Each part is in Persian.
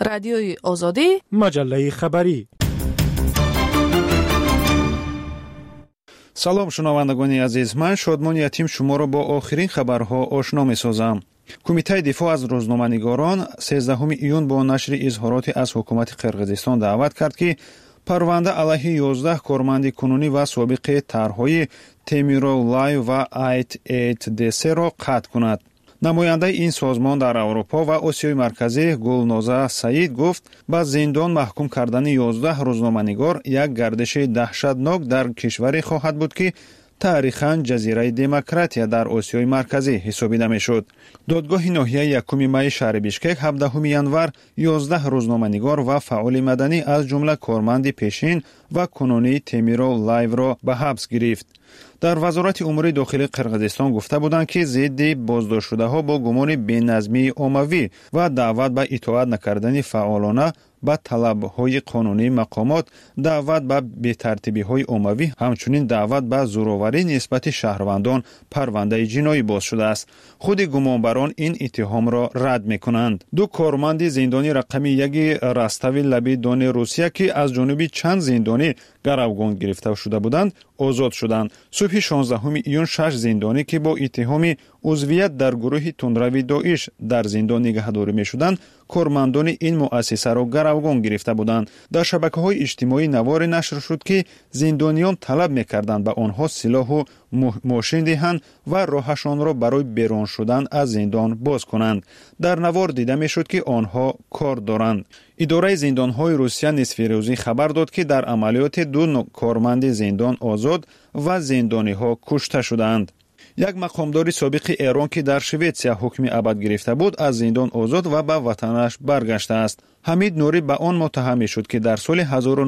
رادیوی آزادی، مجله خبری. سلام شنوندگان عزیز، من شادمان یتیم شما را با آخرین خبرها آشنا می‌سازم. کمیته دفاع از روزنامه‌نگاران 13 ایون با نشر اظهارات از حکومت قرقیزستان دعوت کرد که پرونده علیه 11 کارمند کنونی و سابق طرح‌های تیمیرولای و ایت را قطع کند. نماینده این سازمان در اروپا و آسیای مرکزی گلنوزا سعید گفت با زندان محکوم کردن 11 روزنامه‌نگار یک گردش دهشتناک در کشوری خواهد بود که تاریخاً جزیره دموکراتیا در آسیای مرکزی حسابیده میشد. دادگاه ناحیه یکم می شهر بیشکک 17 ینور 11 روزنامه‌نگار و فعال مدنی از جمله کارمند پیشین و کنونی تیمیرولای را به حبس گرفت. در وزارت امور داخلی قرقیزستان گفته بودند که ضد بازداشت شده ها با گمان بی‌نظمی عمومی و دعوت به اطاعت نکردن فعالانه با طلب‌های قانونی مقامات، دعوت به بی‌ترتیبی‌های عمومی، همچنین دعوت به زورآوری نسبت شهروندان پرونده جنایی باز شده است. خود گمانبران این اتهام را رد می‌کنند. دو کارمند زندانی رقم 1 رستاو لبی دون روسیه که از جانب چند زندانی گروگان گرفته شده بودند آزاد شدند. صبح 16 ایون 6 زندانی که با اتهام عضویت در گروه تندروی داعش در زندان نگهداری می‌شدند کارمندان این مؤسسه را گروگان گرفته بودند. در شبکه‌های اجتماعی نوار نشر شد که زندانیان طلب می‌کردند به آنها سلاح و ماشین دهند و راهشان را برای بیرون شدن از زندان باز کنند. در نوار دیده می‌شد که آنها کار دارند. اداره زندان‌های روسیه نصف روزی خبر داد که در عملیات 2 کارمند زندان آزاد و زندانی‌ها کشته شدند. یک مقامدار سابق ایران که در شویتسیا حکم ابد گرفته بود از زندان آزاد و به وطنش برگشته است. حمید نوری به آن متهم شد که در سال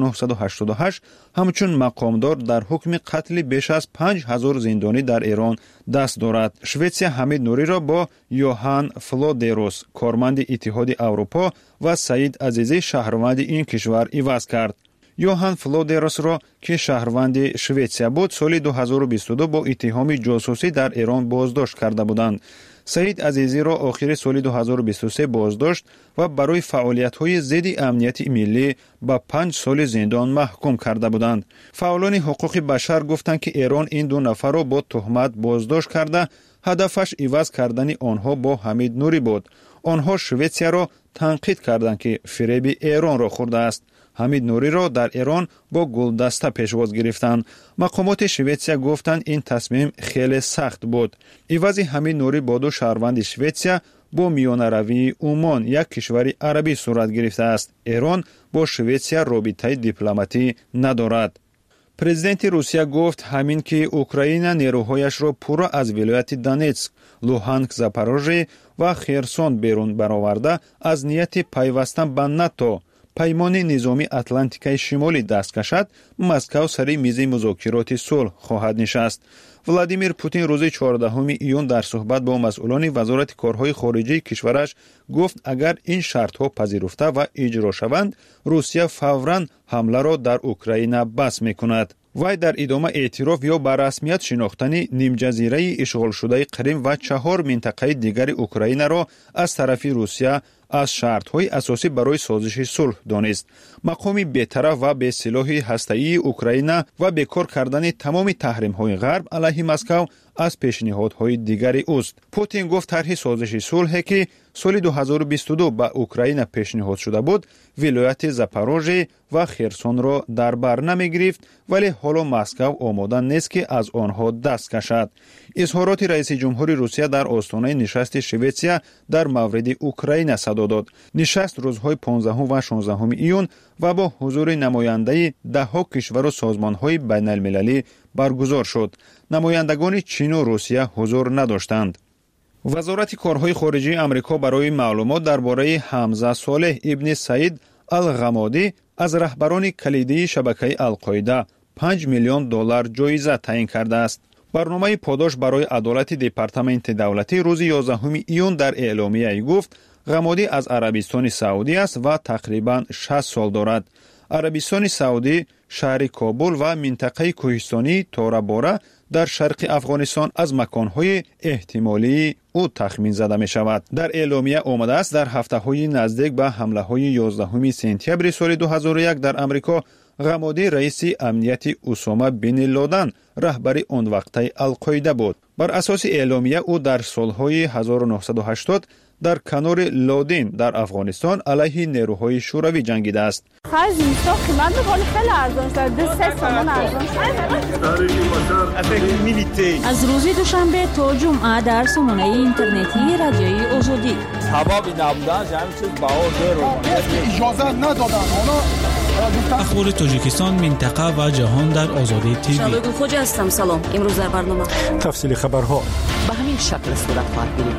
1988 همچون مقامدار در حکم قتل بیش از 5000 زندانی در ایران دست دارد. شویتسیا حمید نوری را با یوهان فلودروس کارمند اتحاد اروپا و سعید عزیزی شهروند این کشور عوض کرد. یوهان فلودروس را که شهروند شویتسیا بود سال 2022 با اتهام جاسوسی در ایران بازداشت کرده بودند. سعید عزیزی را آخر سال 2023 بازداشت و برای فعالیت‌های ضد امنیت ملی به 5 سال زندان محکوم کرده بودند. فعالان حقوق بشر گفتند که ایران این 2 نفر را با تهمت بازداشت کرده، هدفش عوض کردن آنها با حمید نوری بود. آنها شویتسیا را تنقید کردند که فریب ایران را خورده است. حمید نوری را در ایران با گلدسته پیشواز گرفتند. مقامات شویتسیا گفتند این تصمیم خیلی سخت بود. عوض حمید نوری با 2 شهروند شویتسیا با میانروی عمان یک کشور عربی صورت گرفته است. ایران با شویتسیا رابطه دیپلماتی ندارد. پرزیدنت روسیه گفت همین که اوکراین نیروهایش را پورا از ولایت دونتسک، لوهانسک، زاپاروژه و خرسون بیرون برآورده از نیت پیوستن به ناتو پیمان نظامی اتلانتیکای شمالی دست کشد، مسکو سر میز مذاکرات صلح خواهد نشست. ولادیمیر پوتین روز 14 ایون در صحبت با مسئولان وزارت کارهای خارجه کشورش گفت اگر این شرط‌ها پذیرفته و اجرا شوند، روسیه فوراً حمله را در اوکراین بس می‌کند. وی در ادامه اعتراف یا به رسمیت شناختن نیم جزیره اشغال شده کریم و 4 منطقه دیگر اوکراین را از طرف روسیه از شرط‌های اساسی برای سازش صلح دانست. مقام بی‌طرف و به سلاح هسته‌ای اوکراین و بیکار کردن تمام تحریم‌های غرب علیه مسکو از پیشنهادهای دیگری است. پوتین گفت طرح سازش صلح که سال 2022 به اوکراین پیشنهاد شده بود، ولایت زاپاروژه و خرسون را در بر نمی‌گرفت، ولی حالا مسکو آماده نیست که از آنها دست کشد. اظهارات رئیس جمهور روسیه در آستانه نشست شویتسیا در مورد اوکراین صدا داد. نشست روزهای 15 و 16 ایون و با حضور نماینده 10 کشور و سازمان‌های بین‌المللی برگزار شد. نمایندگان چین و روسیه حضور نداشتند. وزارت کارهای خارجه آمریکا برای معلومات درباره حمزه صالح ابن سعید الغمادی از رهبران کلیدی شبکه القاعده 5 میلیون دلار جایزه تعیین کرده است. برنامه پاداش برای عدالت دپارتمنت دولتی روز 11 ایون در اعلامیه گفت غمادی از عربستان سعودی است و تقریباً 60 سال دارد. عربستان سعودی شهر کابل و منطقه کوهستانی تورا بورا در شرق افغانستان از مکانهای احتمالی او تخمین زده می شود. در اعلامیه آمده است در هفته‌های نزدیک به حمله‌های 11 سپتامبر سال 2001 در امریکا غمادی رئیس امنیت اسامه بن لادن رهبر آن وقته القاعده بود. بر اساس اعلامیه او در سالهای 1980 در کنار لادن در افغانستان علیه نیروهای شوروی جنگیده است. خرج اینستا قیمت خیلی ارزان شد. 3 تومان ارزان شد. از روز دوشنبه تا جمعه در سامانه اینترنتی رادیوی آزادی. حبابی نبودن همین چیز باور اجازه ندادن. اخبار تاجیکستان، منطقه و جهان در آزادی تیوی. شبگون خوجا هستم. سلام. امروز در برنامه تفصیل خبرها به همین شکل صورت خواهد گرفت.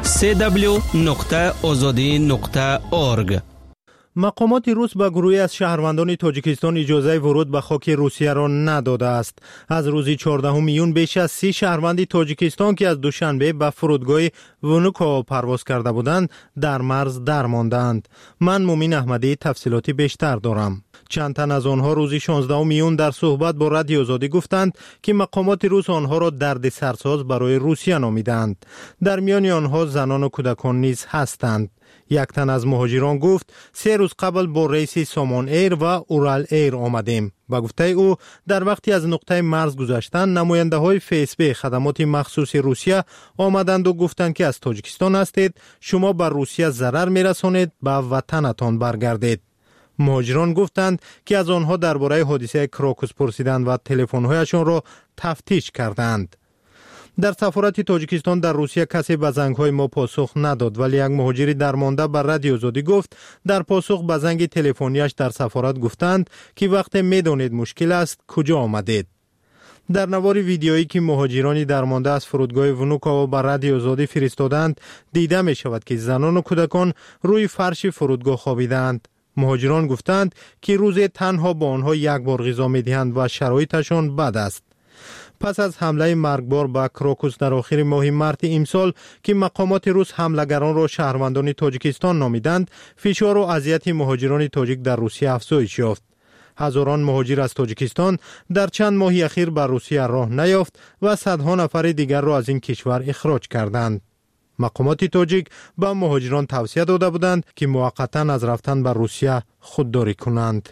www.azadi.org. مقامات روس به گروهی از شهروندان تاجیکستان اجازه ورود به خاک روسیه را نداده است. از روز 14 میون بیش از 30 شهروند تاجیکستان که از دوشنبه به فرودگاه ونوکو پرواز کرده بودند در مرز درماندند. من مومین احمدی تفصیلاتی بیشتر دارم. چند تن از آنها روز 16 میون در صحبت با رادیو آزادی گفتند که مقامات روس آنها را درد سرساز برای روسیه نامیدند. در میان آنها زنان و کودکان نیز هستند. یک تن از مهاجران گفت 3 روز قبل با ریس سامان ایر و اورال ایر آمدیم. با گفته او در وقتی از نقطه مرز گذشتند نماینده های FSB خدمات مخصوص روسیه آمدند و گفتند که از تاجیکستان هستید، شما بر روسیه ضرر میرسانید، به وطنتان برگردید. مهاجران گفتند که از آنها درباره حادثه کراکوس پرسیدند و تلفن‌هایشان را تفتیش کردند. در سفارت تاجیکستان در روسیه کسی به زنگ‌های ما پاسخ نداد، ولی یک مهاجری درمانده بر رادیو آزادی گفت در پاسخ به زنگ تلفنیش در سفارت گفتند که وقتی می‌دانید مشکل است کجا آمدید. در نوار ویدیویی که مهاجرانی درمانده از فرودگاه ونوکو بر رادیو آزادی فرستادند دیده می شود که زنان و کودکان روی فرش فرودگاه خوابیدند. مهاجران گفتند که روزی تنها با آنها یک بار غذا می‌دهند و شرایطشان بد است. پس از حمله مرگبار به کراکوس در آخر ماه مارس امسال که مقامات روس حملگران را شهروندان تاجیکستان نامیدند، فشار و اذیت مهاجران تاجیک در روسیه افزایش یافت. هزاران مهاجر از تاجیکستان در چند ماه اخیر به روسیه راه نیافت و صدها نفر دیگر را از این کشور اخراج کردند. مقامات تاجیک به مهاجران توصیه داده بودند که موقتا از رفتن به روسیه خودداری کنند.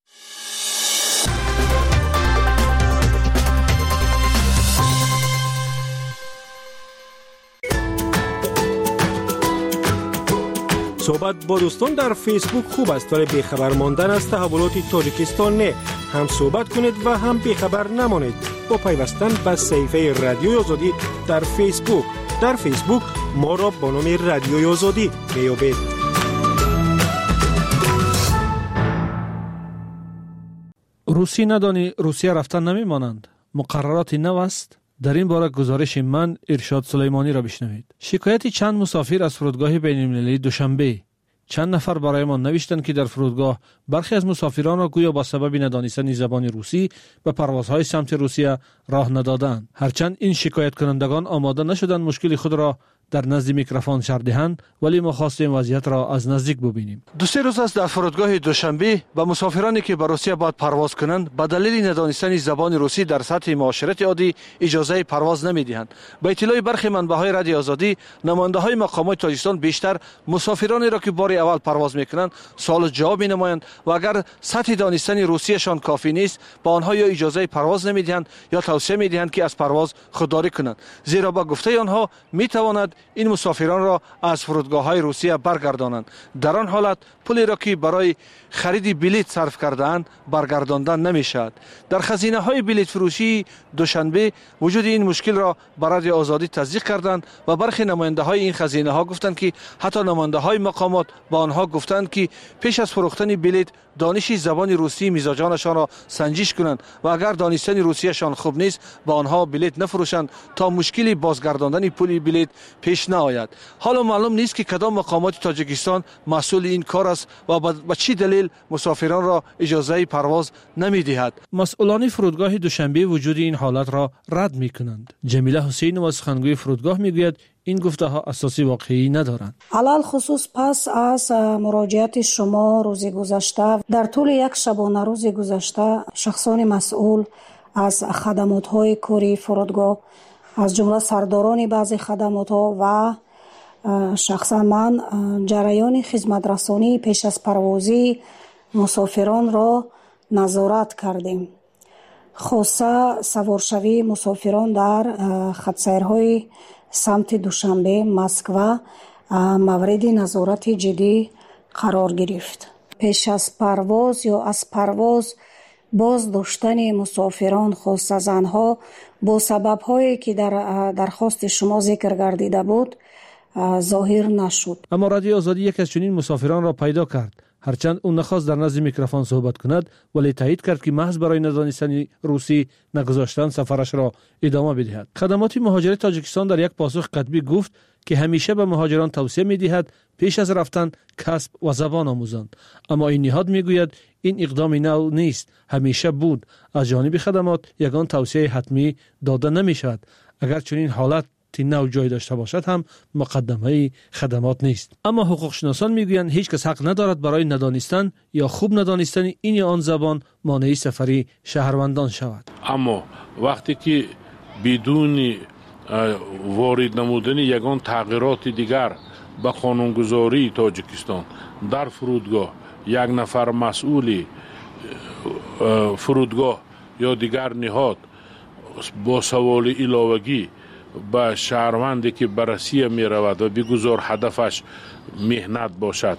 صحبت با دوستان در فیسبوک خوب است، ولی بیخبر ماندن از تحولات تاجیکستان نه. هم صحبت کنید و هم بیخبر نمانید با پیوستن به صفحه رادیوی آزادی در فیسبوک. در فیسبوک ما را با نام رادیوی آزادی میابید. روسی ندانی روسیه رفتن نمیمانند. مقررات نو است. در این باره گزارش من ارشاد سلیمانی را بشنوید. شکایت چند مسافر از فرودگاه بین‌المللی دوشنبه. چند نفر برای ما نوشتند که در فرودگاه برخی از مسافران را گویا با سبب ندانستن زبان روسی به پروازهای سمت روسیه راه ندادند. هرچند این شکایت کنندگان آماده نشدند مشکل خود را در نزد میکروفون شرح دهند، ولی ما خواستیم وضعیت را از نزدیک ببینیم. 2-3 روز است در فرودگاه دوشنبه با مسافرانی که به روسیه باید پرواز کنند به دلیل ندانستن زبان روسی در سطح معاشرت عادی اجازه پرواز نمیدهند. به اطلاع برخی منبع‌های رادیو آزادی، نماینده‌های مقامات تاجیکستان بیشتر مسافرانی را که بار اول پرواز میکنند سوال جواب می‌نمایند و اگر سطح دانستن روسیشان کافی نیست با آنها یا اجازه پرواز نمیدهند یا توصیه میدهند که از پرواز خودداری کنند، زیرا با گفته آنها میتواند این مسافران را از فرودگاه‌های روسیه برگردانند. در آن حالت پولی را که برای خرید بلیط صرف کرده‌اند برگرداندن نمی‌شود. در خزینه‌های بلیط فروشی دوشنبه وجود این مشکل را برای آزادی تصدیق کردند و برخی نماینده‌های این خزینه‌ها گفتند که حتی نماینده‌های مقامات با آنها گفتند که پیش از فروختن بلیط دانش زبان روسی مزاجانشان را سنجش کنند و اگر دانستن روسیشان خوب نیست با آنها بلیط نفروشند تا مشکلی بازگرداندن پول بلیط پیش نآید. حالا معلوم نیست که کدام مقامات تاجیکستان مسئول این کار است و به چه دلیل مسافران را اجازه پرواز نمی‌دهد. مسئولان فرودگاه دوشنبه وجود این حالت را رد می‌کنند. جمیله حسین و سخنگوی فرودگاه میگوید این گفته ها اساسی واقعی ندارند. علل خصوص پس از مراجعت شما روز گذشته در طول یک شبانه روز گذشته شخصان مسئول از خدمات‌های کوری فرودگاه، از جمله سرداران بعضی خدمات‌ها و شخصا من جریان خدمت رسانی پیش از پروازی مسافران را نظارت کردیم. خاصه سوارشوی مسافران در خطسیرهای سمت دوشنبه مسکو مورد نظارت جدی قرار گرفت. پیش از پرواز یا از پرواز باز داشتن مسافران خاصه زنها با سبب‌هایی که در درخواست شما ذکر گردیده بود ظاهر نشد. اما رادیو آزادی یک از چنین مسافران را پیدا کرد. هرچند اون نخواست در نزد میکروفون صحبت کند، ولی تایید کرد که محض برای ندانستن روسی نگذاشتن سفرش را ادامه بدهد. خدمات مهاجرت تاجیکستان در یک پاسخ کتبی گفت که همیشه به مهاجران توصیه می‌دهد پیش از رفتن کسب و زبان آموزند. اما این نهاد میگوید این اقدام نو نیست، همیشه بود. از جانب خدمات یگان توصیه حتمی داده نمی‌شود. اگر چنین حالت نو جای داشته باشد هم مقدمه خدمات نیست. اما حقوق شناسان میگویند هیچ کس حق ندارد برای ندانستن یا خوب ندانستن این یا آن زبان مانع سفری شهروندان شود. اما وقتی که بدون وارد نمودن یگان تغییرات دیگر به قانونگذاری تاجیکستان در فرودگاه یک نفر مسئول فرودگاه یا دیگر نهاد با سوال علاوگی به شهروندی که بررسی می رود و بگذار هدفش مهنت باشد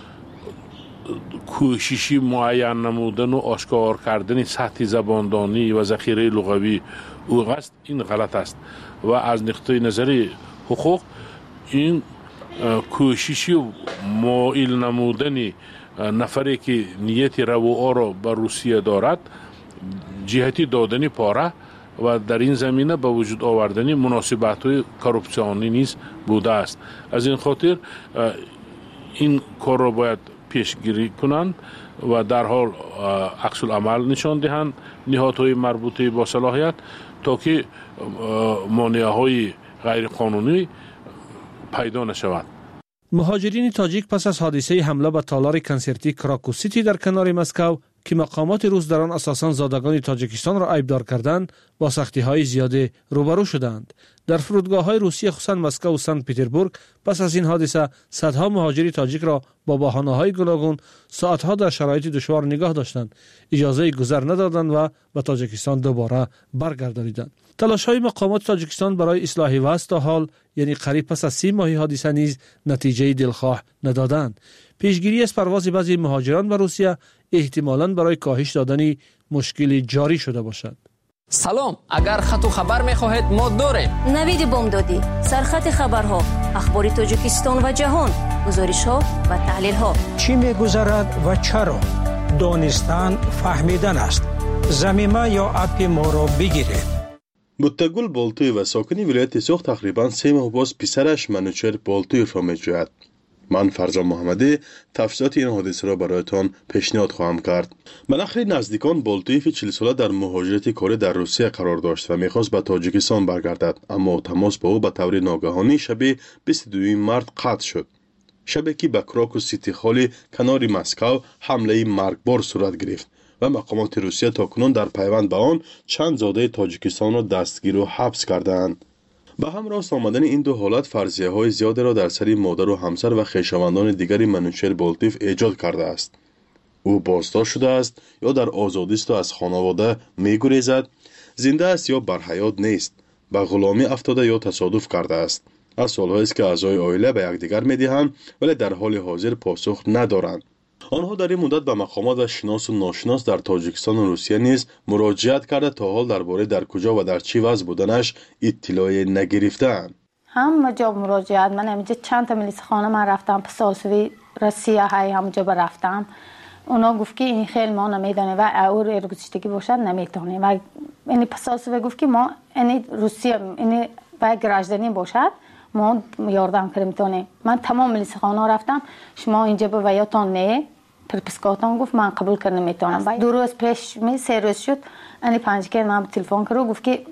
کوششی معین نمودن و آشکار کردن سطح زباندانی و ذخیره لغوی او است، این غلط است و از نقطه نظر حقوق این کوششی مائل نمودن نفری که نیت رواعه را به روسیه دارد جهتی دادن پاره و در این زمینه به وجود آوردن مناسبت‌های کورپسیونی نیز بوده است. از این خاطر این کار را باید پیشگیری کنند و در حال عکس العمل نشان دهند نهادهای مربوطه با صلاحیت تا که مانع‌های غیر قانونی پیدا نشود. مهاجرین تاجیک پس از حادثه حمله به تالار کنسرتی کراکو سیتی در کنار مسکو که مقامات روس در آن اساساً زادگان تاجیکستان را عیبدار کردند با سختی‌های زیاده روبرو شدند. در فرودگاه‌های روسی خصوصاً مسکو و سنت پترزبورگ پس از این حادثه صدها مهاجر تاجیک را با بهانه‌های گوناگون ساعت‌ها در شرایط دشوار نگاه داشتند، اجازه گذر ندادند و به تاجیکستان دوباره برگردانیدند. تلاش‌های مقامات تاجیکستان برای اصلاح وضع تا حال یعنی قریب پس از 30 ماه حادثه نیز نتیجه دلخواه ندادند. پیشگیری از پرواز بعضی مهاجران به روسیه احتمالاً برای کاهش دادن مشکل جاری شده باشد. سلام، اگر خط و خبر می‌خواهید ما داریم. نوید بامدادی، سرخط خبرها، اخبار تاجیکستان و جهان، گزارش‌ها و تحلیل‌ها. چی می‌گذرد و چرا؟ دانستن فهمیدن است. زمینه یا اپ ما را بگیرید. متگل بالتوی و ساکنی ولایت سوخت تقریباً 3 ماه باز پسرش منوچهر بالتویف را می‌جوید. من فرزان محمدی تفصیلات این حادثه را برایتان پیشنهاد خواهم کرد. مناخری نزدیکان بالتویف 40 ساله در مهاجرت کاری در روسیه قرار داشت و می‌خواست به تاجیکستان برگردد، اما تماس با او به طور ناگهانی شب 22 مارس قطع شد. شبی که به کراکو سیتی خالی کنار مسکو حمله مرگبار صورت گرفت و مقامات روسیه تاکنون در پیوند به آن چند زاده تاجیکستان را دستگیر و حبس کردند. به همراه آمدن این دو حالت فرضیه‌های زیاده را در سر مادر و همسر و خویشاوندان دیگری منوچهر بالتویف ایجاد کرده است. او بازداشت شده است یا در آزادی است و از خانواده می‌گریزد، زنده است یا بر حیات نیست، به غلامی افتاده یا تصادف کرده است. از سال‌هایی است که اعضای عائله به یکدیگر می‌دهند ولی در حال حاضر پاسخ ندارند. آنها در این مدت به مقامات و شناس و ناشناس در تاجیکستان و روسیه نیز مراجعت کرده تا حال درباره در کجا و در چی وضع بودنش اطلاعی نگرفتند. همه جا مراجعت، من همینجا چند تا ملیس خانه من رفتم پسالسوی روسیه های همونجا برفتم، اونا گفت که این خیلی ما نمیدانه و اور ارگوزشتگی باشد نمیتونه و این پسالسوی گفت که ما این روسیه این و گراجدانی باشد ما یاردم کنیم. من تمام ملیس خانه رفتم، شما اینجا به ویاتان نه پرپسکاتان گفت من قبول کردم میتونم. 2 روز پیش 3 روز شد این 5 که من تلفن کرد گفت که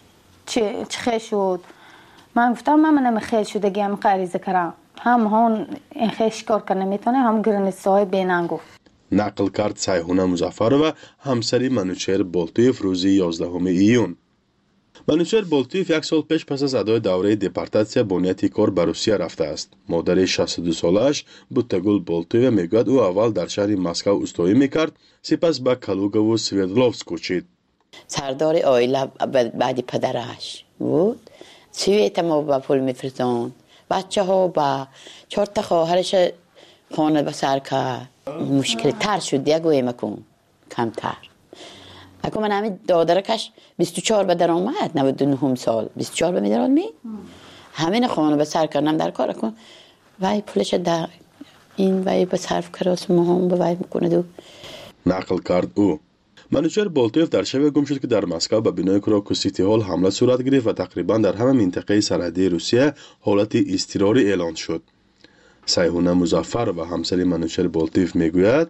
چه خیلی شد. من گفتم من خیلی شدگی هم غریزه کردم، هم هون این خیلی شکار کنه میتونه هم گرانستای بینن گفت. نقل کرد سیحونه مظفرova همسری منوچهر بولتویف روز 11 ایون. منوچهر بولتویف یک سال پیش پس از ادای دوره دپارتاسیا با نیت کار به روسیه رفته است. مادر 62 سالش بوتگول بولتویف میگوید او اول در شهر مسکو استوایی میکرد، سپس به کالوگا و سویردلوفسک کوچید. سردار عائله بعد پدرش بود. سویت ما با پول میفرستند. بچه ها با 4 تا خواهرش خانه به سر کرد. مشکل تر شد یک گوی مکن کمتر. اگه من همین دادرکش 24 به در آمد 99 سال 24 به میدارد می همین خانه به سر کردم در کار کن وای پولش در این وای به صرف کراس مهم به وای میکنه دو نقل کرد او. منوچهر بولتویف در شب گم شد که در مسکو به بنای کراکو سیتی هال حمله صورت گرفت و تقریبا در همه منطقه سرحدی روسیه حالت اضطراری اعلان شد. سیحونه مظفر و همسری منوچهر بولتویف میگوید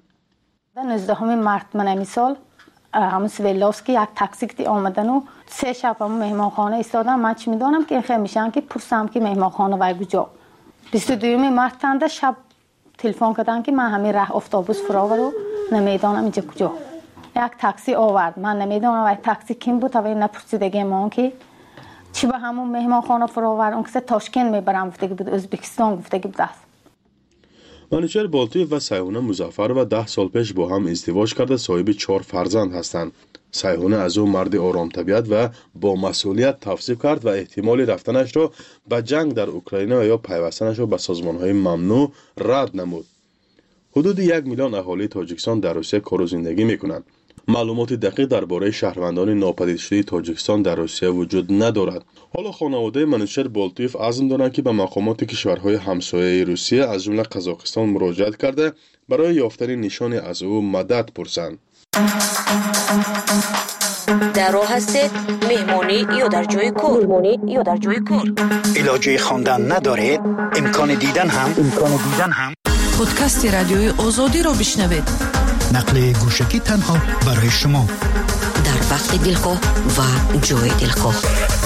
19 مارت من سال همون سویلوفسکی یک تاکسی که آمدن و 3 شب همون مهمانخانه ایستادم. من چی میدونم که خیلی میشن که پرسم که مهمانخانه وای کجا. 22 مارت تنده شب تلفن کردن که من همین راه اتوبوس فراور رو نمیدونم اینجا کجا. یک تاکسی آورد من نمیدونم وای تاکسی کیم بود و نپرسیدگی ما که چی به همون مهمانخانه فراور اون کسی تاشکند میبرم گفته بود ازبکستان گفته بود است. منوچهر بولتویف و سیحونه مظفرova 10 سال پیش با هم ازدواج کرده صاحب 4 فرزند هستند. سیحونه از او مرد آرام طبیعت و با مسئولیت توصیف کرد و احتمال رفتنش را به جنگ در اوکراین و یا پیوستنش را به سازمان‌های ممنوع رد نمود. حدود 1 میلیون اهالی تاجیکستان در روسیه کار و زندگی می‌کنند. معلومات دقیق درباره شهروندان ناپدید شده تاجیکستان در روسیه وجود ندارد. حالا خانواده منوچهر بولتویف عزم دارند که به مقامات کشورهای همسایه روسیه از جمله قزاقستان مراجعت کرده برای یافتن نشانی از او مدد پرسند. در راه هستید مهمانی یا در جای کار علاجه خواندن ندارید امکان دیدن هم پادکست رادیوی آزادی را بشنوید. نقل گوشکی تنها برای شما در وقت دلخواه و جای دلخواه.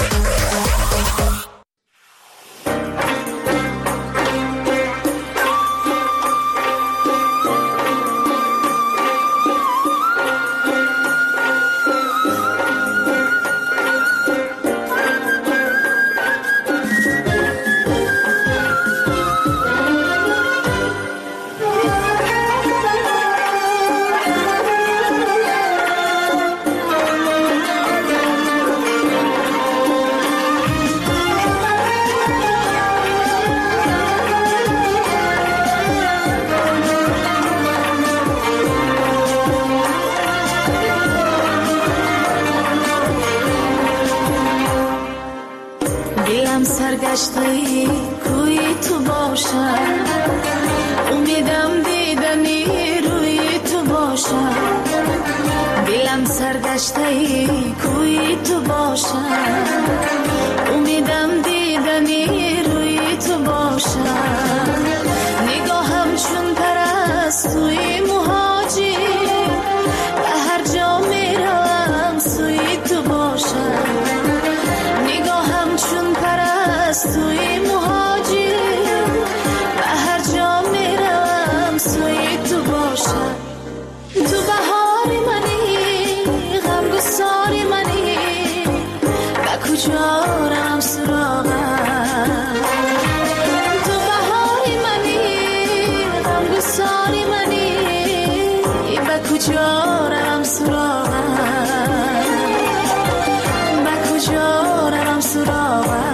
سرگشته کوی تو باشم امیدم دیدنی روی تو باشم دلم سرگشته کوی تو باشم امیدم دیدنی روی تو باشم نگاهم چون پرستوی مهاجر به هر جا میروم سوی تو باشم نگاهم چون پرستوی مهاجر به هر جا میروم سوی تو باشم تو بهار منی غم گسار منی به کجا رم سراغم تو بهار منی غم گسار منی به کجا رم سراغم به کجا رم سراغم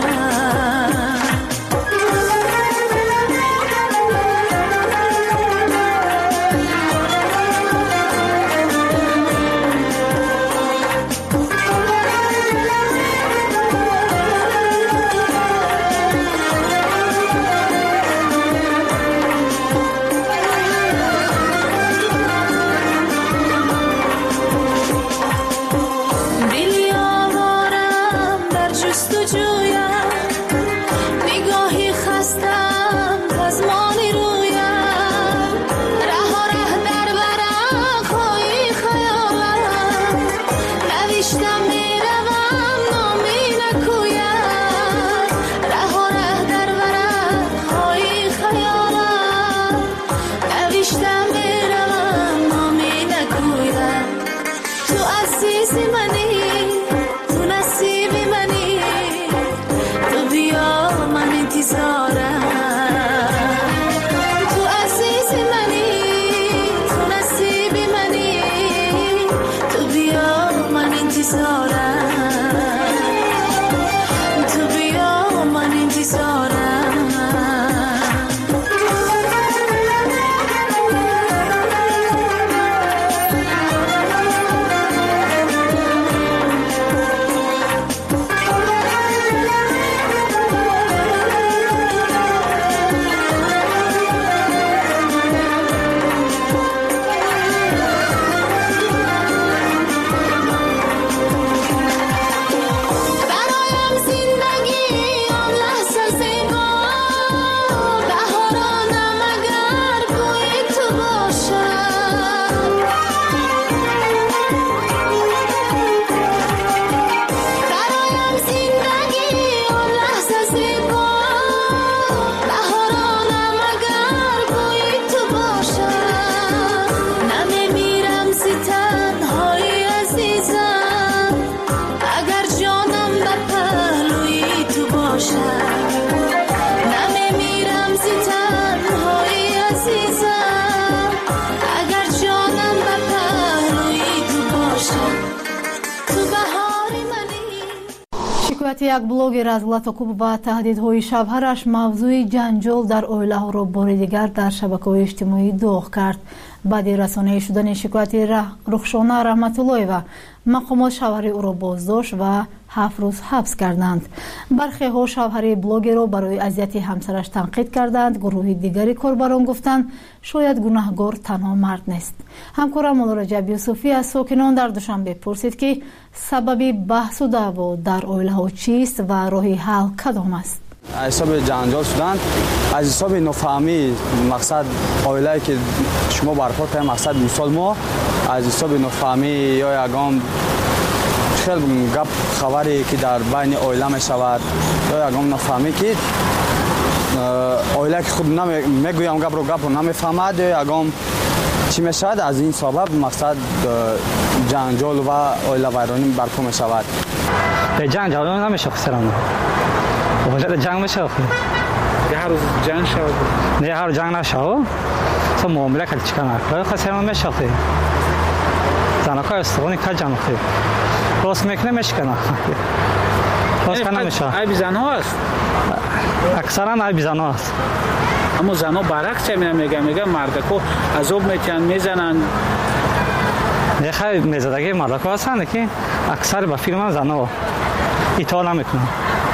ҳикояти як блогер аз латокуб ва таҳдидҳои шавҳараш мавзӯи ҷанҷол дар оилаҳоро бори дигар дар шабакаҳои иҷтимоӣ доғ кард. баъди расонаӣ шудани шикояти рухшона раҳматуллоева мақомот шавҳари ӯро боздошт ва 7 рӯз ҳабс карданд. бархеҳо шавҳари блогерро барои азияти ҳамсараш танқид карданд. гурӯҳи дигари корбарон гуфтанд шояд гунаҳгор танҳо мард нест. ҳамкорам Раҷаб Юсуфӣ аз сокинон дар Душанбе пурсид ки сабаби баҳсу даъво дар оилаҳо чист ва роҳи ҳал кадом аст. از حساب جنجال شدن از حساب نفهمی مقصد عائله که شما برپا کردید مقصد مثال ما از حساب نفهمی یا یگام خیلی گپ خبری که در بین عائله می شود یا یگام نفهمی که عائله که خود نمیگویم گپ رو نمیفهمد یا یگام چی می شود از این سبب مقصد جنجال و عائله ویرانی برپا می شود. جنجال نمیشه خسران وجد جنگ میشه یه هر روز جنگ شود نه هر جنگ نشه تو معامله کردی چیکار نکنی خسران میشه زنکا استوانی که جنگ خیر راست میکنه میشکنه راست کنه میشه ای بیزن ها است اکثرا ای بیزن ها است اما زن ها برعکس میگه مردکو عذاب میتین میزنن نه خیلی میزدگی مردکو هستند که اکثر با فیلم هم زن ها ایتال نمیکنن.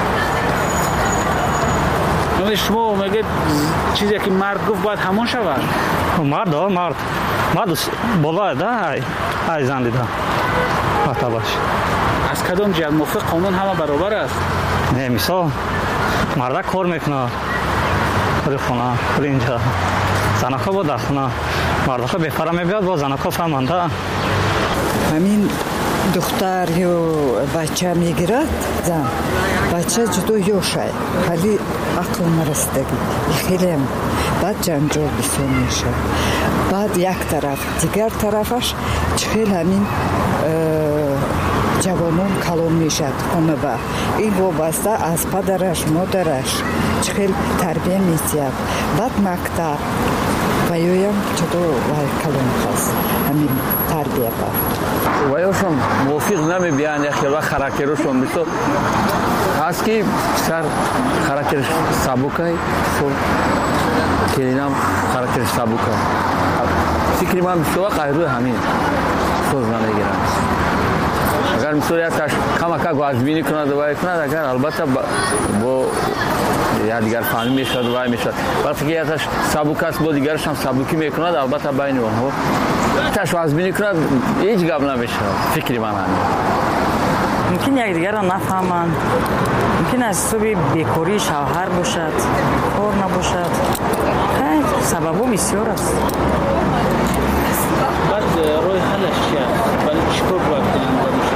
شما میگید چیزی که مرد گفت باید همون شود. مرد بالا ده ای زن دیده باش. از کدام جهت موافق قانون همه برابر است؟ نه مثال مرد کار میکنه خود خونه خود اینجا زنکا با در خونه مردکا بفرا میبیاد با زنکا فهمانده. همین دختر یا بچه میگیرد زن بچه جدو یوشه ولی عقل نرسیدگی خیلی هم بعد جنجال بسیار میشه. بعد یک طرف دیگر طرفش خیلی همین جوانان کلان میشد خونه با این وابسته از پدرش مادرش خیلی تربیه میسید. بعد مکتب و یویم جدو وای کلان خواست همین تربیه با وایشون موافق نمیبیان خیلی وقت خراکترشون میشه هست که سر خراکترش سابقه سول کلینام خراکترش سابقه فکری من میشه قایرو همین سوز نمیگیرم اگر میشه کم گوازبینی کند و کند اگر البته با یا دیگر فهمی میشد و میشد وقتی که ازش سابقه است با دیگرش هم سابقه میکند البته بین اونها تاش وازبینی کند هیچ گپ نمیشه فکری من همین. ممکن یک دیگر را نفهمند ممکن از سبب بیکاری شوهر باشد کار نباشد خیلی سببو بسیار است. بعد روی حلش چیه؟ ولی چطور باید کنیم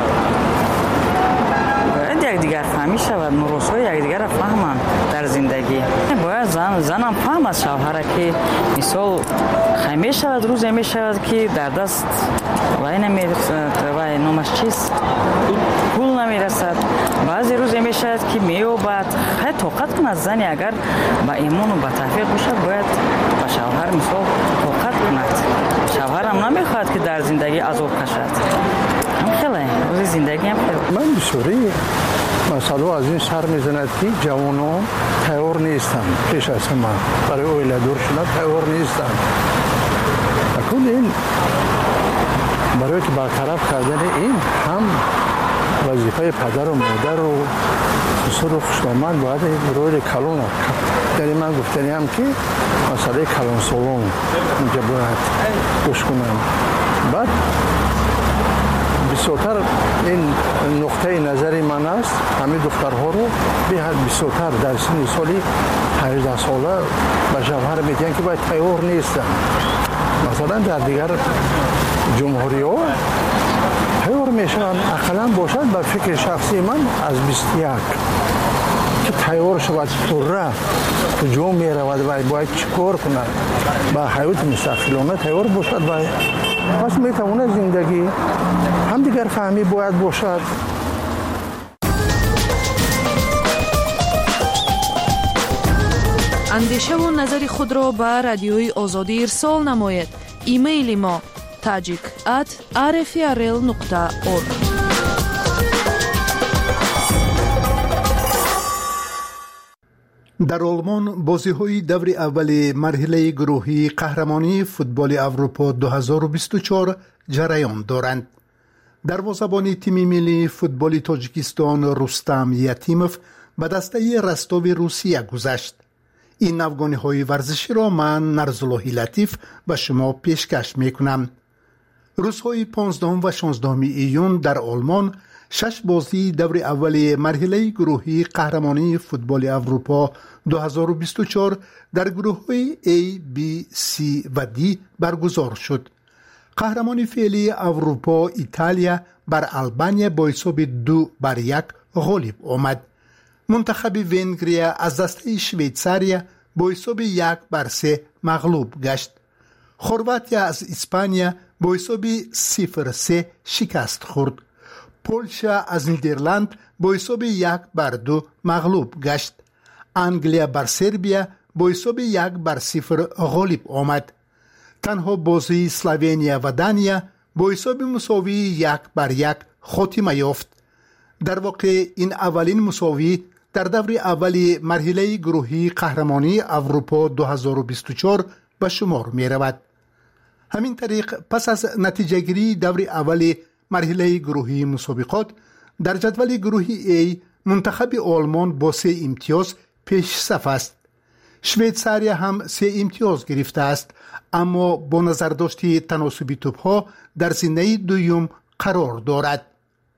باید یک دیگر فهمی شود مراسای یک دیگر را فهمند در زندگی. باید زنم فهم از شوهر که مثال خیمی شود روزی می شود که در دست وای نمیرسد نامش چیست پول نمیرسد بعضی روزی می شود که میوبد خیلی طاقت کند زنی اگر با ایمان و با توفیق باشد باید با شوهر مثال طاقت کند. شوهر هم نمیخواهد که در زندگی عذاب کشد. هم خیلی روزی زندگی هم خیلی من بسوری مثلا از این سر میزند که جوانان تیار نیستند پیش از من برای اویله دور شدن تیار نیستند. اکنون این برای که برطرف کردن این هم وظیفه پدر و مادر و پسر و خوشامد باید روی کلون یعنی من گفتنی هم که مسئله کلون سالون اینجا باید گوش کنم. بعد بسیارتر این نقطه نظری من است همه دخترها رو به حد بسیارتر در سن سالی 18 ساله به شوهر میگن که باید تیار نیستن. مثلا در دیگر جمهوری ها تیار میشن اقلا باشد بر فکر شخصی من از 21 که تیار شود پره کجا میرود و باید چیکار کند با حیات مستقلانه تیار باشد و پس میتونه زندگی هم دیگر فهمی باید باشد. اندیشه و نظر خود را به رادیوی آزادی ارسال نماید. ایمیل ما tajik@rfrl.org. در آلمان بازی‌های دور اول مرحله گروهی قهرمانی فوتبال اروپا 2024 جریان دارند. دروازه‌بان تیم ملی فوتبال تاجیکستان رستم یتیموف به دسته رستو روسیه گذشت. این افغانی‌های ورزشی را من نرزاللهی لطیف به شما پیشکش می‌کنم. روزهای 15 و 16 ایون در آلمان 6 بازی دور اول مرحله گروهی قهرمانی فوتبال اروپا 2024 در گروه‌های A, B, C و D برگزار شد. قهرمانی فعلی اروپا ایتالیا بر آلبانیا با حساب 2-1 غالب آمد. منتخب ونگریا از دسته شویتزاریا با حساب 1-3 مغلوب گشت. خرواتیا از اسپانیا با حساب 0-3 شکست خورد. پولشا از نیدرلند با حساب 1-2 مغلوب گشت. انگلیا بر سربیا با حساب 1-0 غالب آمد. تنها بازی اسلوونیا و دانیا با حساب مساوی 1-1 خاتمه یافت. در واقع این اولین مساوی در دور اول مرحله گروهی قهرمانی اروپا 2024 به شمار می رود. همین طریق پس از نتیجه گیری دور اول مرحله گروهی مسابقات در جدول گروهی A منتخب آلمان با 3 امتیاز پیش صف است. شویتزاریا هم 3 امتیاز گرفته است، اما با نظر داشتی تناسبی توپ‌ها در زینه دوم قرار دارد.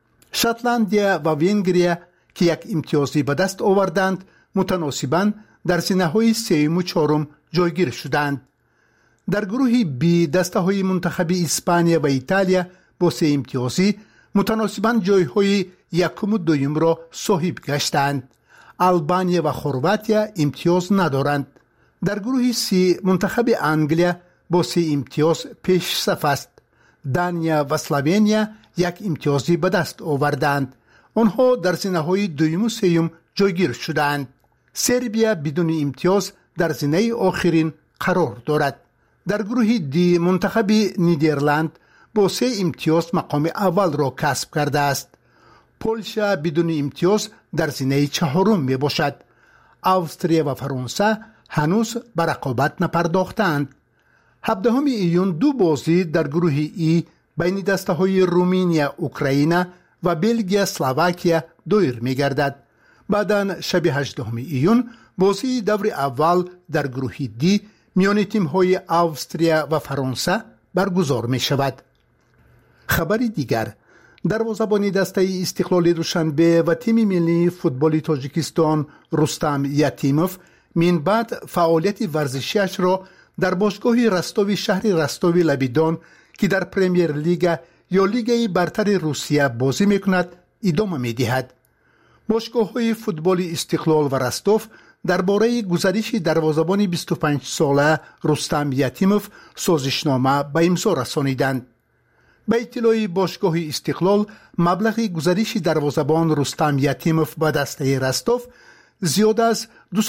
شاتلندیا و ونگریا که 1 امتیازی به دست آوردند متناسباً در زینه‌های 3 و 4 جایگیر شدند. در گروه B دسته های منتخب اسپانیا و ایتالیا با 3 امتیازی متناسباً جایهای 1 و 2 را صاحب گشتند. آلبانیا و خرواتیا امتیاز ندارند. در گروه C منتخب انگلیا با 3 امتیاز پیش صف است. دانیا و اسلوونیا 1 امتیازی به دست آوردند. آنها در زینه‌های 2 و 3 جایگیر شدند. سربیا بدون امتیاز در زینه آخرین قرار دارد. در گروه دی منتخب نیدرلند با 3 امتیاز مقام اول را کسب کرده است. پولشا بدون امتیاز در زینه 4 می باشد. استرالیا و فرانسه هنوز به رقابت نپرداختند. 17 ایون 2 بازی در گروه ای بین دسته های رومانیا، اوکراین و بلژیک اسلواکیا دایر می گردد. بعداً شب 18 ایون بازی دور اول در گروه دی میان تیم های استرالیا و فرانسه برگزار می شود. خبر دیگر، دروازه‌بان دسته استقلال دوشنبه و تیم ملی فوتبال تاجیکستان رستم یتیموف من بعد فعالیت ورزشیش را در باشگاه رستو شهر رستو لبیدان که در پرمیر لیگ یا لیگ برتر روسیه بازی میکند ادامه میدهد. باشگاه‌های فوتبال استقلال و رستو درباره گزارش دروازه‌بان 25 ساله رستم یتیموف سازشنامه به امضا رسانیدند. به اطلاع باشگاه استقلال مبلغ گزارش دروازه‌بان رستم یتیموف به دسته رستو زیاد از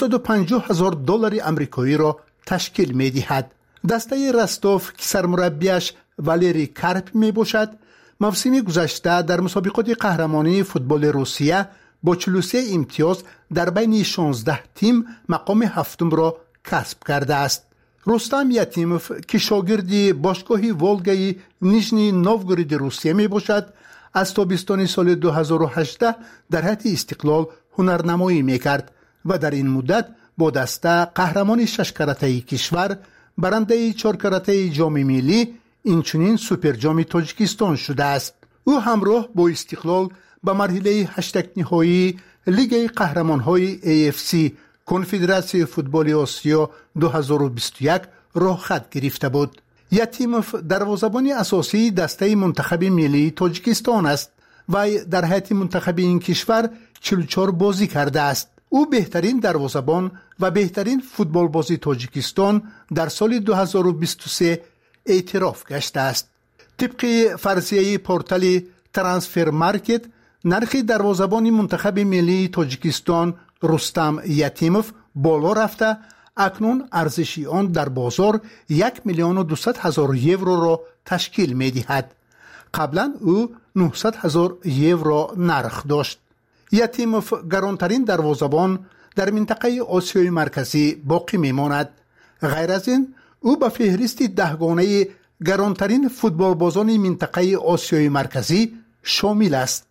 $250,000 آمریکایی را تشکیل می دهد. دسته رستو که سرمربیش والری کارپ می باشد موسم گذشته در مسابقات قهرمانی فوتبال روسیه با 43 امتیاز در بین 16 تیم مقام 7 را کسب کرده است. رستم یتیموف که شاگرد باشگاه ولگای نیژنی نوگورود روسیه می باشد از تابستان سال 2018 در حیات استقلال هنرنمایی می کرد و در این مدت با دسته قهرمان 6 کراته کشور، برنده 4 کراته جام ملی، اینچنین سوپر جام تاجیکستان شده است. او همراه با استقلال به مرحله 8 نهایی لیگ قهرمان‌های AFC کنفدراسیون فوتبال آسیا 2021 راه خط گرفته بود. یتیموف دروازه‌بان اساسی دسته منتخب ملی تاجیکستان است و در هیئت منتخب این کشور 44 بازی کرده است. او بهترین دروازه‌بان و بهترین فوتبال بازی تاجیکستان در سال 2023 اعتراف گشته است. طبق فرضیه پورتال ترانسفر مارکت نرخ دروازه‌بان منتخب ملی تاجیکستان رستم یتیموف بالا رفته اکنون ارزش آن در بازار 1,200,000 یورو را تشکیل می دهد. قبلا او 900,000 یورو نرخ داشت. یتیموف گرانترین دروازه‌بان در منطقه آسیای مرکزی باقی میماند. غیر از این او به فهرست 10 گانه گرانترین فوتبال بازان منطقه آسیای مرکزی شامل است.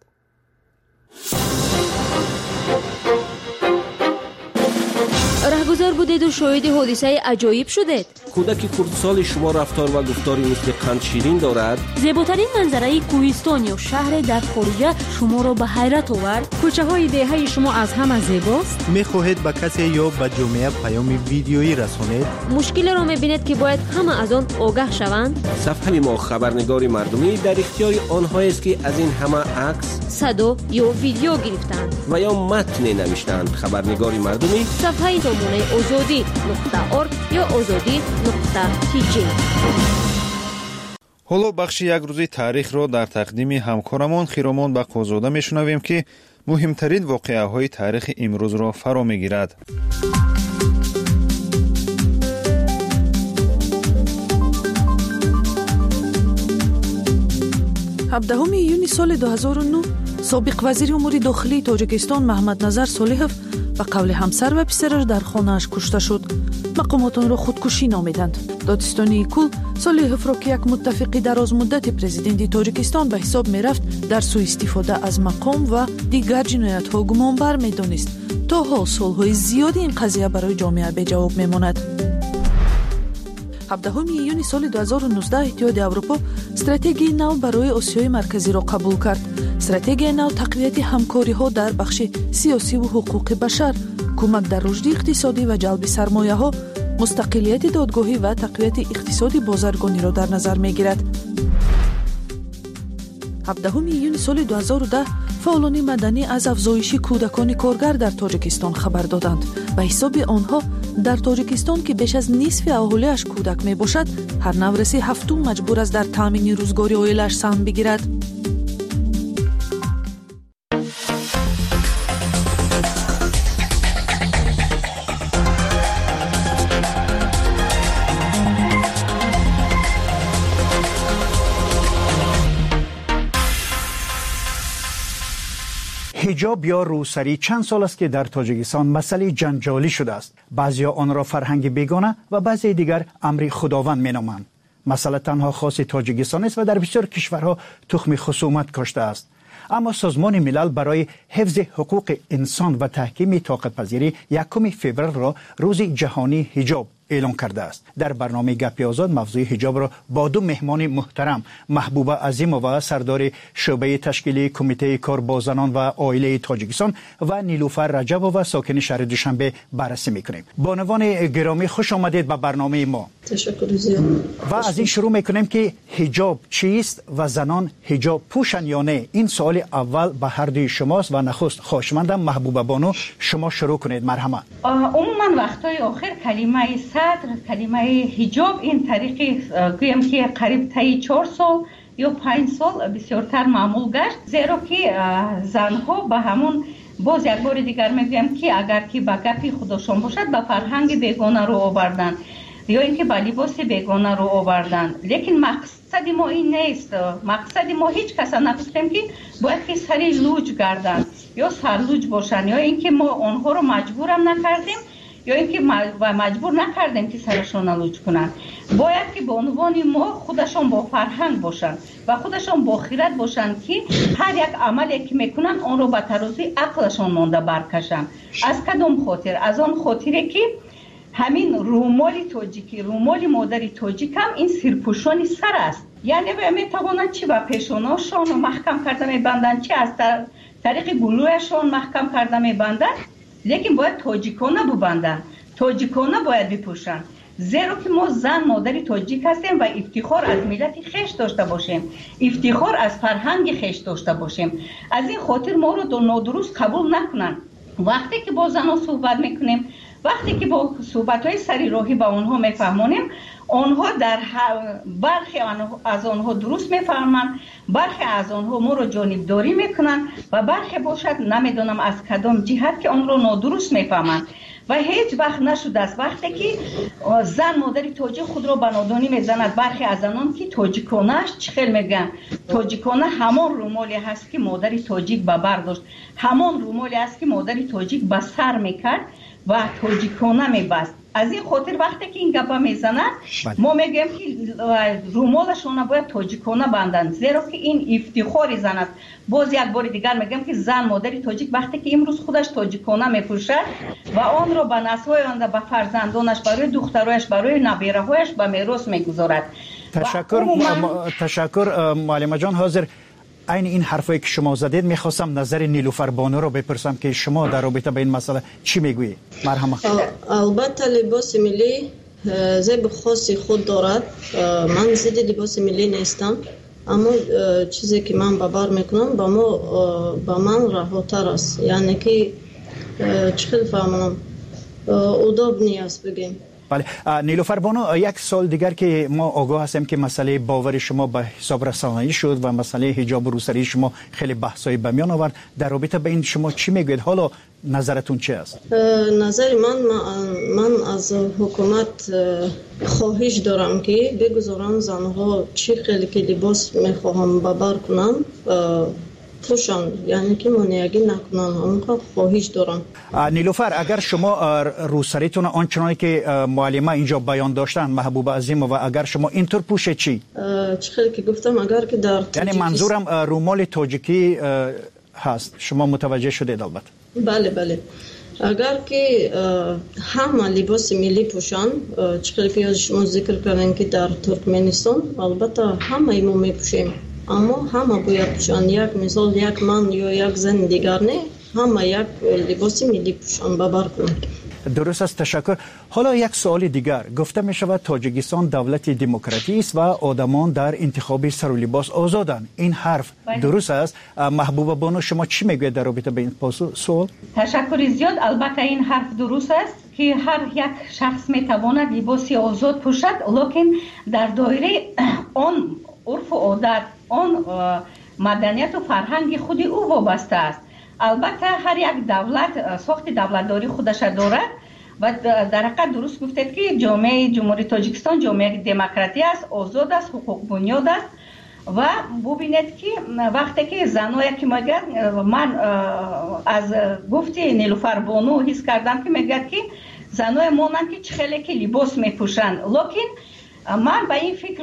رهگذر بودید و شاهد حادثه عجایب شدید. کودک کردسال شما رفتار و گفتاری مثل قند شیرین دارد. زیباترین منظره کوهستان یا شهر در خارجه شما را به حیرت آورد. کوچه های دهه شما از همه زیباست. میخواهید به کسی یا به جامعه پیام ویدیویی رسانید. مشکل را میبینید که باید همه از آن آگاه شوند. صفحه ما خبرنگار مردمی در اختیار آنها است که از این همه عکس، صدا یا ویدیو گرفتند و یا متن نوشتند. خبرنگار مردمی صفحه نمونه azadi.org یا azadi.tg. حالا بخش یک روزی تاریخ را در تقدیم همکارمان خیرامان بقازاده میشنویم که مهمترین واقعه های تاریخ امروز را فرا میگیرد. 17 ایونی سال 2009 سابق وزیر امور داخلی تاجیکستان محمد نظر صالحов به قول همسر و پسرش در خانه‌اش کشته شد. مقامات آن را خودکشی نامیدند. دادستانی کل صالحов را که یک متفق دراز مدت پرزیدنت تاجیکستان به حساب میرفت در سوء استفاده از مقام و دیگر جنایت‌ها گمانبر میدانست. تا حال سال‌های زیادی این قضیه برای جامعه به جواب میماند. 17 ایونی سال 2019 اتحاد اروپا استراتژی نو برای آسیای مرکزی را قبول کرد. استراتژی نو تقویت همکاری‌ها در بخش سیاسی و حقوق بشر، کمک در رشد اقتصادی و جلب سرمایه‌ها، مستقلیت دادگاهی و تقویت اقتصاد بازرگانی را در نظر می‌گیرد. 17 ایونی سال 2010 فعالان مدنی از افزایش کودکان کارگر در تاجیکستان خبر دادند. به حساب آنها در تاجیکستان که بیش از نصف اهالیش کودک می باشد، هر نورسی هفتم مجبور است در تامین روزگاری عائله‌اش سهم بگیرد. حجاب یا روسری چند سال است که در تاجیکستان مسئله جنجالی شده است. بعضیا آن را فرهنگ بیگانه و بعضی دیگر امر خداوند مینامند. مسئله تنها خاص تاجیکستان است و در بسیار کشورها تخم خصومت کاشته است. اما سازمان ملل برای حفظ حقوق انسان و تحکیم طاقت پذیری 1 فوریه را روز جهانی حجاب اعلام کرده است. در برنامه گپی آزاد موضوع حجاب را با 2 مهمان محترم، محبوبه عظیمووا سردار شعبه تشکیلی کمیته کار با زنان و عائله تاجیکستان و نیلوفر رجبووا ساکن شهر دوشنبه بررسی میکنیم. بانوان گرامی خوش آمدید به برنامه ما. تشکر زیاد. و از این شروع میکنیم که حجاب چیست و زنان حجاب پوشن یا نه؟ این سوال اول به هر دوی شماست و نخست خواهشمندم محبوبه بانو شما شروع کنید. مرحبا. عموما وقتای آخر کلمه حجاب این طریقی گویم که قریب تا 4 سال یا 5 سال بسیارتر معمول گشت، زیرا که زنها به همون باز یک بار دیگر میگویم که اگر که به گپی خودشان باشد به فرهنگ بیگانه رو آوردن یا اینکه به لباس بیگانه رو آوردن. لیکن مقصد ما این نیست. مقصد ما هیچ کس نگفتیم که باید که سری لوج گردن یا سرلوج باشن یا اینکه ما آنها رو مجبورم نکردیم یا اینکه مجبور نکردیم که سرشون لوج کنن. باید که به عنوان ما خودشون با فرهنگ باشن و خودشون با خیرت باشن که هر یک عملی که میکنن آن رو به ترازوی عقلشون مانده برکشن. از کدام خاطر؟ از آن خاطره که همین رومال تاجیکی، رومال مادری تاجیک هم این سرپوشانی سر است. یعنی میتوانند چی به پیشاناشون محکم کرده میبندن، چی از طریق گلویشون محکم کرده میبندن، لیکن باید تاجیکانه ببندن، تاجیکانه باید بپوشن. زیرا که ما زن مادری تاجیک هستیم و افتخار از ملت خیش داشته باشیم، افتخار از فرهنگ خیش داشته باشیم. از این خاطر ما رو نادرست قبول نکنن. وقتی که با زنها صحبت میکنیم، وقتی که با صحبت‌های سری راهی با آنها میفهمونیم، آنها در برخی از آنها درست میفهمند، برخی از آنها ما رو جانبداری میکنن و برخی باشد نمیدونم از کدام جهت که آن رو نادرست میفهمند. و هیچ وقت نشده است وقتی که زن مادر تاجیک خود را به نادانی میزند. برخی از آنان که تاجیکانه‌اش چخیل میگن تاجیکانه همان رومالی هست که مادر تاجیک به بر داشت، همان رومالی است که مادر تاجیک به سر میکرد و تاجیکانه میبست. از این خاطر وقتی که این گپا میزنند ما میگیم که رومالشون باید تاجیکانه بندند، زیرا که این افتخار زن است. باز یک بار دیگر میگم که زن مادر تاجیک وقتی که امروز خودش تاجیکانه میپوشد و آن را به نسل‌های آینده به فرزندانش، برای دخترایش، برای نبیره‌هایش به میراث میگذارد. تشکر معلمه جان. حاضر این حرفایی که شما زدید میخواستم نظر نیلوفر بانو رو بپرسم که شما در رابطه با این مسئله چی میگویید؟ مرحبا. البته لباس ملی زیب خاصی خود دارد. من ضد لباس ملی نیستم، اما چیزی که من ببر میکنم با من رهاتر است، یعنی که چخیل فهمم اداب نیست بگیم. بله نیلوفر بانو، یک سال دیگر که ما آگاه هستیم که مسئله باور شما به حساب رسانه‌ای شد و مسئله حجاب و روسری شما خیلی بحثایی به میان آورد. در رابطه به این شما چی میگوید؟ حالا نظرتون چی است؟ نظر من از حکومت خواهش دارم که بگذارن زنها چی خیلی که لباس میخواهم ببر کنم پوشان، یعنی که منیگی نکنن. همون خواهش دارم. نیلوفر، اگر شما روسریتون آنچنانی که معلمه اینجا بیان داشتن محبوب عظیم و اگر شما اینطور پوشه چی؟ چخیلی که گفتم اگر که در یعنی منظورم رومال تاجیکی هست، شما متوجه شدید البته؟ بله اگر که همه لباس ملی پوشن، چخیلی که شما ذکر کردن که در ترکمنستان البته همه ما میپوشیم، اما همه باید پوشن. یک مثال یک من یا یک زن دیگر نه، همه یک لباس ملی پوشن ببر کنن. درست است، تشکر. حالا یک سوال دیگر، گفته می شود تاجیکستان دولت دموکراتی است و آدمان در انتخاب سر و لباس آزادند. این حرف درست است؟ محبوبه بانو شما چی میگوید در رابطه به این سوال؟ تشکر زیاد. البته این حرف درست است که هر یک شخص میتواند لباسی آزاد پوشد، لکن در دایره آن عرف و عادت، آن مدنیت و فرهنگ خود او وابسته است. البته هر یک دولت ساخت دولتداری خودش دارد و در حقیقت درست گفتید که جامعه جمهوری تاجیکستان جامعه دموکراتی است، آزاد است، حقوق بنیاد است و ببینید که وقتی که زنایی که میگن، من از گفتی نیلوفر بانو حس کردم که میگه که زنای مانند که خیلی که لباس میپوشند، لکن من به این فکر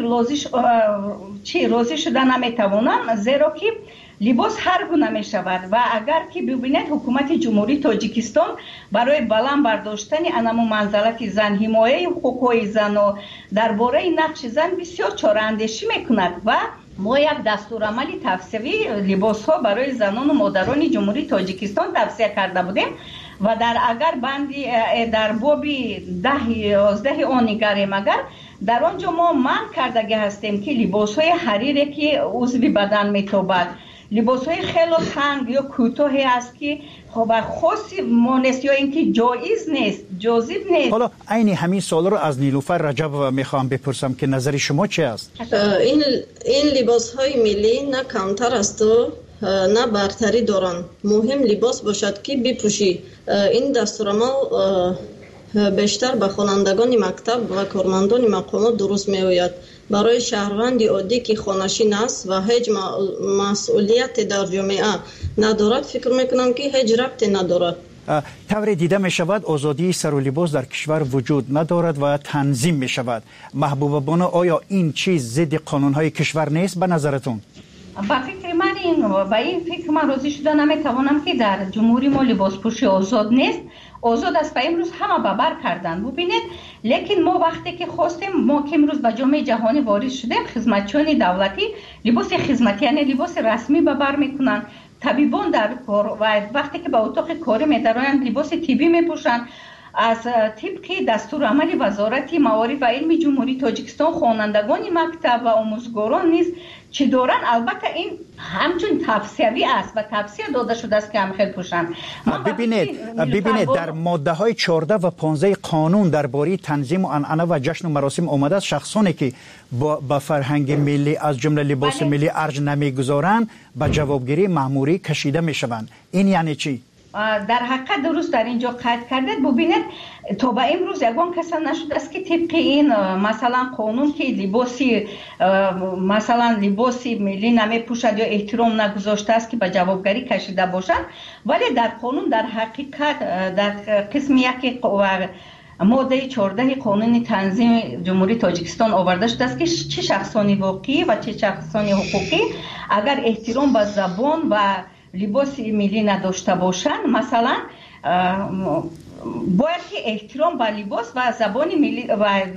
راضی شده نمیتوانم، زیرا که لباس هر گونه می شود و اگر که ببینید حکومت جمهوری تاجیکستان برای بلند برداشتن انمو منزلت زن، حمایه حقوق زن و درباره نقش زن بسیار چاره اندیشی میکند و ما یک دستورالعمل توصیوی لباس ها برای زنان و مادران جمهوری تاجیکستان توصیه کرده بودیم و در اگر بندی در بابی 10-11 آن نگاریم، اگر در آنجا ما من کردگی هستیم که لباس های حریری که عضو بدن میتابد، لباس های خیلی تنگ یا کوتاهی است که خب خاصی مانست یا اینکه جایز نیست، جاذب نیست. حالا عین همین سوال رو از نیلوفر رجب میخوام بپرسم که نظر شما چی است؟ این لباس های ملی نه کمتر است و نه برتری دارن. مهم لباس باشد که بپوشی. این دستورالعمل بیشتر به خوانندگان مکتب و کارمندان مقامات درست می آید. برای شهروند عادی که خانشین است و هیچ مسئولیت در جامعه ندارد، فکر میکنم که هیچ ربطی ندارد. طور دیده می شود آزادی سر و لباس در کشور وجود ندارد و تنظیم می شود. محبوبه بانو، آیا این چیز ضد قانونهای کشور نیست به نظرتون؟ با فکر من با این فکر من راضی شده نمیتوانم که در جمهوری ما لباس پوشی آزاد نیست. آزاد است و امروز همه ببر کردن. ببینید لیکن ما وقتی که خواستیم، ما که امروز به جامعه جهانی وارد شدیم، خدمتچیان دولتی لباس خدمتی یعنی لباس رسمی ببر میکنن، طبیبان در کار و وقتی که به اتاق کاری میدارن لباس طبی میپوشن. از طبق دستورالعمل وزارت معارف و علم جمهوری تاجیکستان خوانندگان مکتب و آموزگاران نیز چه دارن. البته این همچون توصیوی است و توصیه داده شده است که هم خیلی پوشن. ببینید در ماده های 14 و 15 قانون درباره تنظیم و عنعنه و جشن و مراسم آمده است شخصانی که با فرهنگ ملی از جمله لباس ملی ارج نمیگذارند به جوابگیری مأموری کشیده میشوند. این یعنی چی؟ در حقیقت درست در اینجا قید کردید. ببینید تا به امروز یگان کسی نشده است که طبق این مثلا قانون که لباسی مثلا لباسی ملی نمیپوشد یا احترام نگذاشته است که به جوابگری کشیده باشند، ولی در قانون در حقیقت در قسم یک ماده 14 قانون تنظیم جمهوری تاجیکستان آورده شده است که چه شخصانی واقعی و چه شخصانی حقوقی اگر احترام به زبان و لباس ملی نداشته باشند، مثلا باید که احترام به لباس و زبان ملی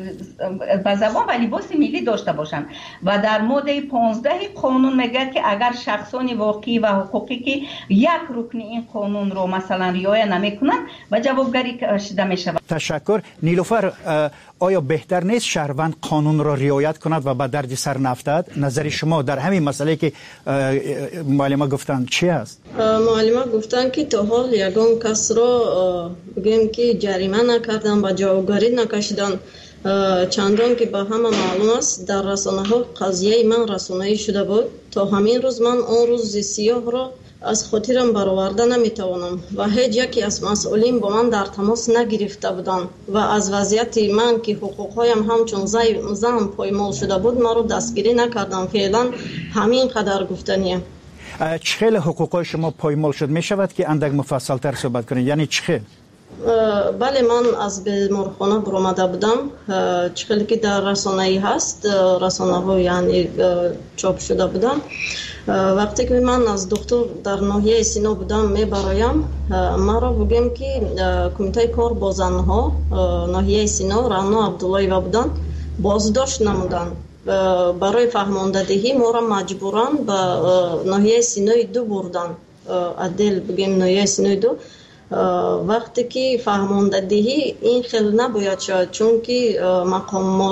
و زبان و لباس ملی داشته باشند. و در ماده 15 قانون میگه که اگر شخصان واقعی و حقوقی که یک رکن این قانون رو مثلا رعایت نمیکنند و جوابگری کشیده میشود. تشکر. نیلوفر، آیا بهتر نیست شهروند قانون را رعایت کند و به درد سر نفتد؟ نظر شما در همین مسئله که معلمه گفتن چی است؟ معلمه گفتن که تا حال یگان کس را بگیم که جریمه نکردن و جوابگری نکشیدن، چندان که با همه معلوم است در رسانه ها قضیه من رسانه‌ای شده بود. تا همین روز من آن روز سیاه را از خاطرم برآورده نمیتوانم و هیچ یکی از مسئولین با من در تماس نگرفته بودند و از وضعیت من که حقوقهایم همچون زن پایمال شده بود مرا دستگیری نکردم. فعلا همین قدر گفتنیه. چخیل حقوقهای شما پایمال شد؟ می شود که اندک مفصل تر صحبت کنید؟ یعنی چخیل؟ بله، من از بیمارخانه برآمده بودم. چخیلی که در رسانه ای هست، رسانه ها یعنی چاپ شده بودم. وقتی که من از دکتر در ناحیه سینا بودم میبرایم، مرا بگیم که کمیته کار با زنها ناحیه سینا رانا عبداللهیوا بودن، بازداشت نمودن. برای فهماندهی ما را مجبوران به ناحیه سینای 2 بردن، عدل بگیم ناحیه سینای 2. وقتی که فهماندهی این خیلی نباید شد، چون که مقامات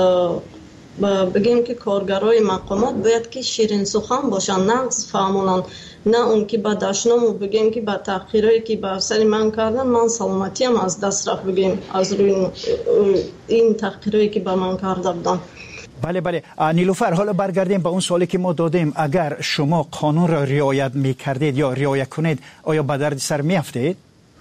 بگیم که کارگرای مقامات باید که شیرین سخن باشن، نه فهمونن، نه اون که با دشنام و بگیم که با تحقیرایی که بر سر من کردن من سلامتی هم از دست رفت، بگیم از روی این تحقیرایی که با من کرده بودن. بله. نیلوفر، حالا برگردیم به اون سوالی که ما دادیم. اگر شما قانون را رعایت میکردید یا رعایت کنید، آیا به درد سر میافتید؟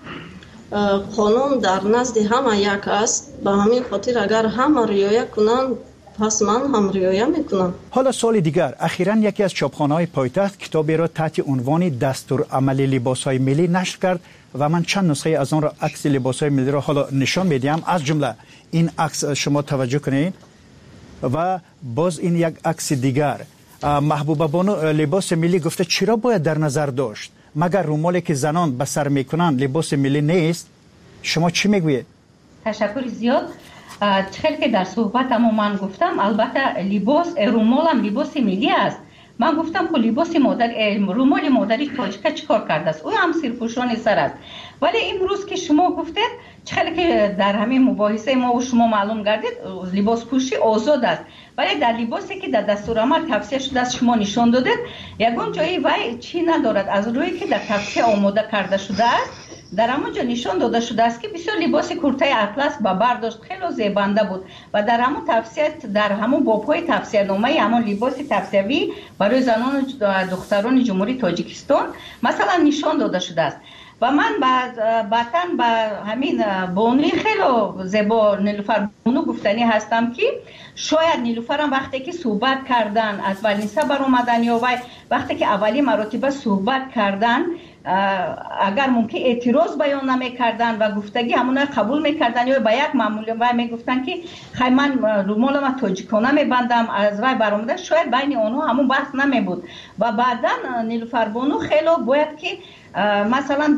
قانون در نزد همه یک است، به همین خاطر اگر همه رعایت کنند پس من هم رعایت میکنم. حالا سوال دیگر، اخیراً یکی از چاپخانه‌های پایتخت کتابی را تحت عنوان دستور عملی لباس‌های ملی نشر کرد و من چند نسخه از آن را عکس لباس‌های ملی را حالا نشان میدیم. از جمله این عکس شما توجه کنید و باز این یک عکس دیگر. محبوبه بانو لباس ملی گفته چرا باید در نظر داشت؟ مگر رومالی که زنان به سر میکنند لباس ملی نیست؟ شما چی میگویید؟ تشکر زیاد. چخیل که در صحبتم من گفتم البته لباس رومال هم لباس ملی است. من گفتم که لباس رومال مادری تاجیک چیکار کرده است؟ او هم سرپوشان سر است. ولی امروز که شما گفتید چخیل که در همین مباحثه ما و شما معلوم گردید لباس پوشی آزاد است، ولی در لباسی که در دستورالعمل توصیه شده است شما نشان دادید یگان جایی وای چی ندارد، از روی که در توصیه آماده کرده شده است در همونجا نشان داده شده است که بسیار لباس کرته اطلس با برداشت خیلی زیبنده بود و در همون توصیه در همون بابهای توصیه نامه همون لباس توصیوی برای زنان و دختران جمهوری تاجیکستان مثلا نشان داده شده است. و من بعداً با همین بانوی خیلی زیبا نیلوفر بانو گفتنی هستم که شاید نیلوفر هم وقتی که صحبت کردن از ولنسا بر اومدن یا وقتی که اولی مراتبه صحبت کردن اگر ممکن اعتراض بیان نمی کردن و گفتگی همون قبول میکردن یا با یک معمول و میگفتن که خیلی من رومال ما تاجیکانه میبندم از وای برآمده، شاید بین اونها همون بحث نمی بود. و بعدا نیلوفر بانو خیلی باید که مثلا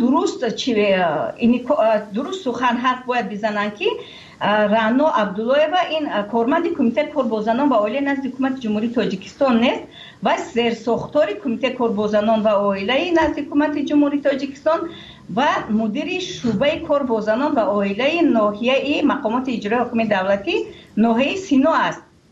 درست سخن حرف باید بزنن که رانا عبداللهیوا این کارمند کمیته کار با زنان و عائله نزد حکومت جمهوری تاجیکستان نیست و زیرساختار کمیته کار با زنان و عائله نزد حکومت جمهوری تاجیکستان و مدیر شعبه کار با زنان و عائله ناحیه مقامات اجرایی حکومت دولتی ناحیه سینا است.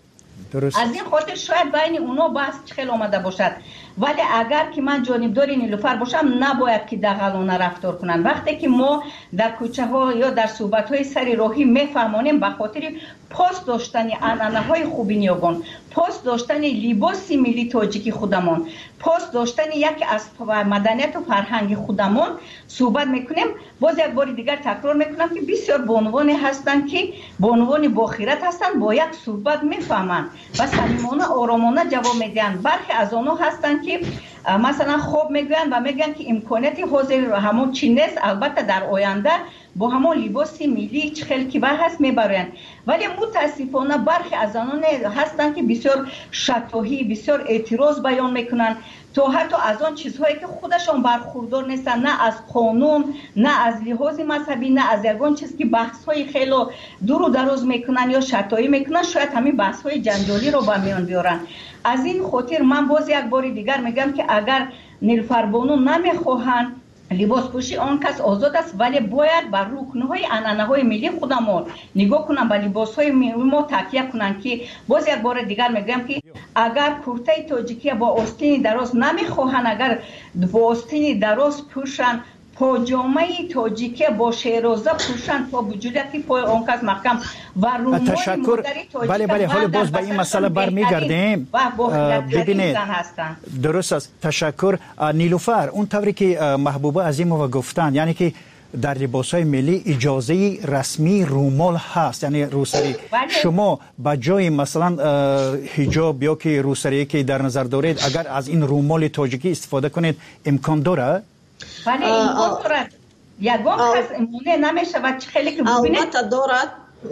درست. از این خاطر شاید بین اونا بحث خیلی آمده باشد، ولی اگر که من جانبدار نیلوفر باشم نباید که دغلانه رفتار کنن. وقتی که ما در کوچه ها یا در صحبت های سر راهی میفهمانیم به خاطر پاس داشتن عنعنه های خوبی نیاگان، پاس داشتن لباس ملی تاجیکی خودمان، پاس داشتن یک از مدنیت و فرهنگ خودمان صحبت میکنیم. باز یک بار دیگر تکرار میکنم که بسیار بانوانی هستند که بانوانی باخیرت هستند، با یک صحبت میفهمند و صمیمانه آرامانه جواب میدن. برخی از آنها هستند که مثلا خوب میگویند و میگن که امکانات حاضر همون چی نیست، البته در آینده با همون لباس ملی چه خیلی کیبه هست میبرن. ولی متاسفانه برخی از آنان هستند که بسیار شتاهی، بسیار اعتراض بیان میکنن، تو حتی از آن چیزهایی که خودشان برخوردار نیستن، نه از قانون، نه از لحاظ مذهبی، نه از یگان چیز که بحث های خیلی دور و دراز میکنن یا شتایی میکنن، شاید همین بحث های جنجالی رو به میان بیارن. از این خاطر من باز یک بار دیگر میگم که اگر نیلوفر بانو نمیخواهند لباس پوشی، آن کس آزاد است، ولی باید بر رکنهای عنعنه‌های ملی خودمان نگاه کنن، به لباس‌های ملی ما تکیه کنن. که باز یک بار دیگر میگم که اگر کرته تاجیکی با آستین دراز نمیخواهند، اگر با آستین دراز پوشن، پاجامه تاجیکی با شیرازه پوشن تا وجودی پای آن کس محکم و رومال تشکر. بله حالا باز به این مسئله برمیگردیم. ببینید درست است. تشکر. نیلوفر، اون طوری که محبوبه عظیمова گفتن، یعنی که در لباس‌های ملی اجازه رسمی رومال هست، یعنی روسری. شما با جای مثلا حجاب یا که روسری که در نظر دارید، اگر از این رومال تاجیکی استفاده کنید امکان داره؟ ولی این دارد یگان کس امونه نمیشه و خیلی که ببینید البته دارد.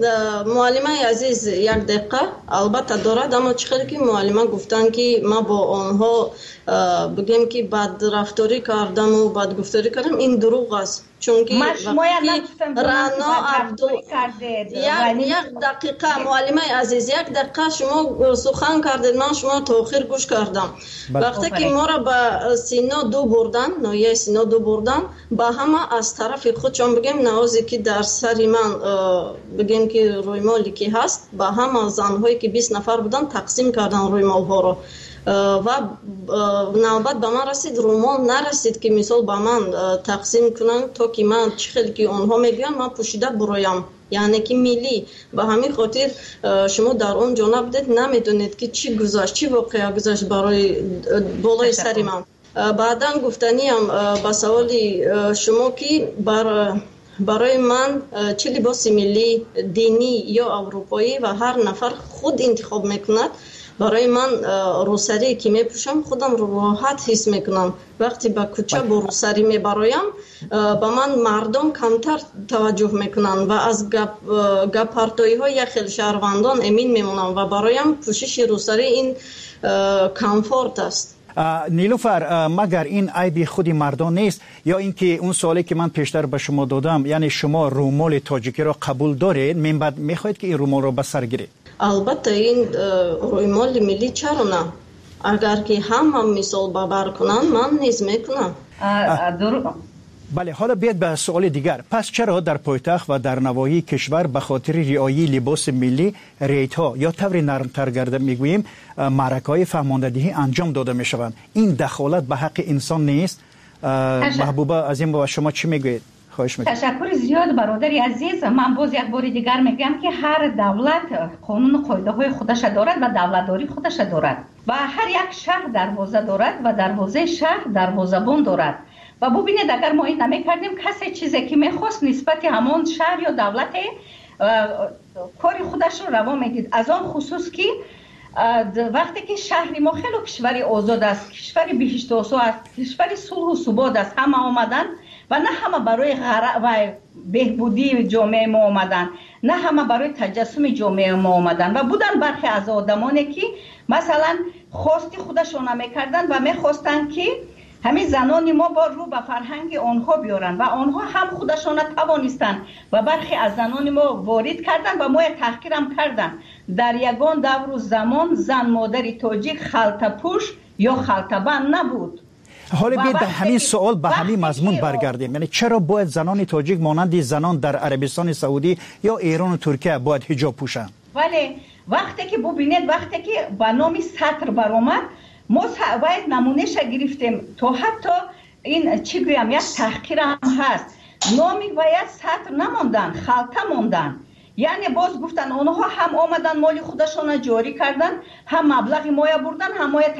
معلمه عزیز یک دقیقه، البته دارد، اما چخیلی که معلمه گفتن که ما با آنها بگیم که بد رفتاری کردم و بد گفتاری کردم، این دروغ است. چون که رانا یک دقیقه معلمه عزیز، یک دقیقه شما سخن کردید، من شما تا آخر گوش کردم. وقتی که ما را به سینا دو بردن، نایه سینا دو بردن، با همه از طرف خود چون بگیم نوازی که در سری من بگیم که رویمالی که هست، با همه زنهایی که 20 نفر بودن تقسیم کردن رویمال ها رو و نوبت به من رسید، رومال نرسید که مثال به من تقسیم کنن تا که من چه خیلی که آنها میگن من پوشیده برایم، یعنی که ملی. به همین خاطر شما در اون جانب بودید، نمیدونید که چی گذشت، چی واقعا گذشت برای بالای سری من. بعدا گفتنیم به سوالی شما که برای من چه لباس ملی دینی یا اروپایی و هر نفر خود انتخاب میکند، برای من روسری که میپوشم خودم رو راحت حس میکنم. وقتی به کوچه با روسری میبرایم با من مردم کمتر توجه میکنن و از گپارتایی های خیلی شهروندان امین میمونم و برایم پوشش روسری این کامفورت است. نیلوفر، مگر این عیب خود مردان نیست یا اینکه اون سوالی که من پیشتر به شما دادم، یعنی شما رومال تاجیکی را قبول دارید، من بعد میخواید که این رومال را به سر گیرید؟ البته این رویمال ملی چرا نه؟ اگر که هم مثال ببر کنن من نیز میکنم. بله، حالا بیاید به سوال دیگر. پس چرا در پایتخت و در نواحی کشور به خاطر رعایت لباس ملی ریت‌ها یا طور نرم‌تر گرده میگوییم معرکه‌های فهماندهی انجام داده میشوند؟ این دخالت به حق انسان نیست؟ محبوبه عظیم و شما چی میگویید؟ تشکر زیاد برادری عزیز. من باز یک بار دیگر میگم که هر دولت قانون قاعده های خودش دارد و دولتداری خودش دارد و هر یک شهر دروازه دارد و دروازه شهر دروازه‌بان دارد. و ببینید اگر ما این نمی‌کردیم کسی چیزی که می‌خواست نسبت همون شهر یا دولت کار خودش رو روا میدید. از آن خصوص که وقتی که شهر ما خیلی کشوری آزاد است، کشوری بهشت آسا است، کشوری صلح و ثبات است، همه آمدن و نه همه برای و بهبودی جامعه ما آمدن، نه همه برای تجسم جامعه ما آمدن و بودن برخی از آدمانی که مثلا خواستی خودشون نمی‌کردن و می‌خواستن که همین زنان ما با رو به فرهنگ آنها بیارن و آنها هم خودشان توانستن و برخی از زنان ما وارد کردن و ما تحقیر هم کردن. در یگان دور و زمان زن مادری تاجیک خلطه پوش یا خلطه بند نبود. حالا بیاید به همین سوال به همین مضمون برگردیم. یعنی چرا باید زنان تاجیک مانند زنان در عربستان سعودی یا ایران و ترکیه باید حجاب پوشن؟ ولی وقتی که ببینید وقتی که با نام سطر برآمد ما باید نمونهش گرفتیم تو حتی این چی گویم یک تحقیر هم هست نامی باید سطر نموندن خالطه موندن یعنی باز گفتن اونها هم آمدن مال خودشون جاری کردن هم مبلغ مایه بردن هم مایه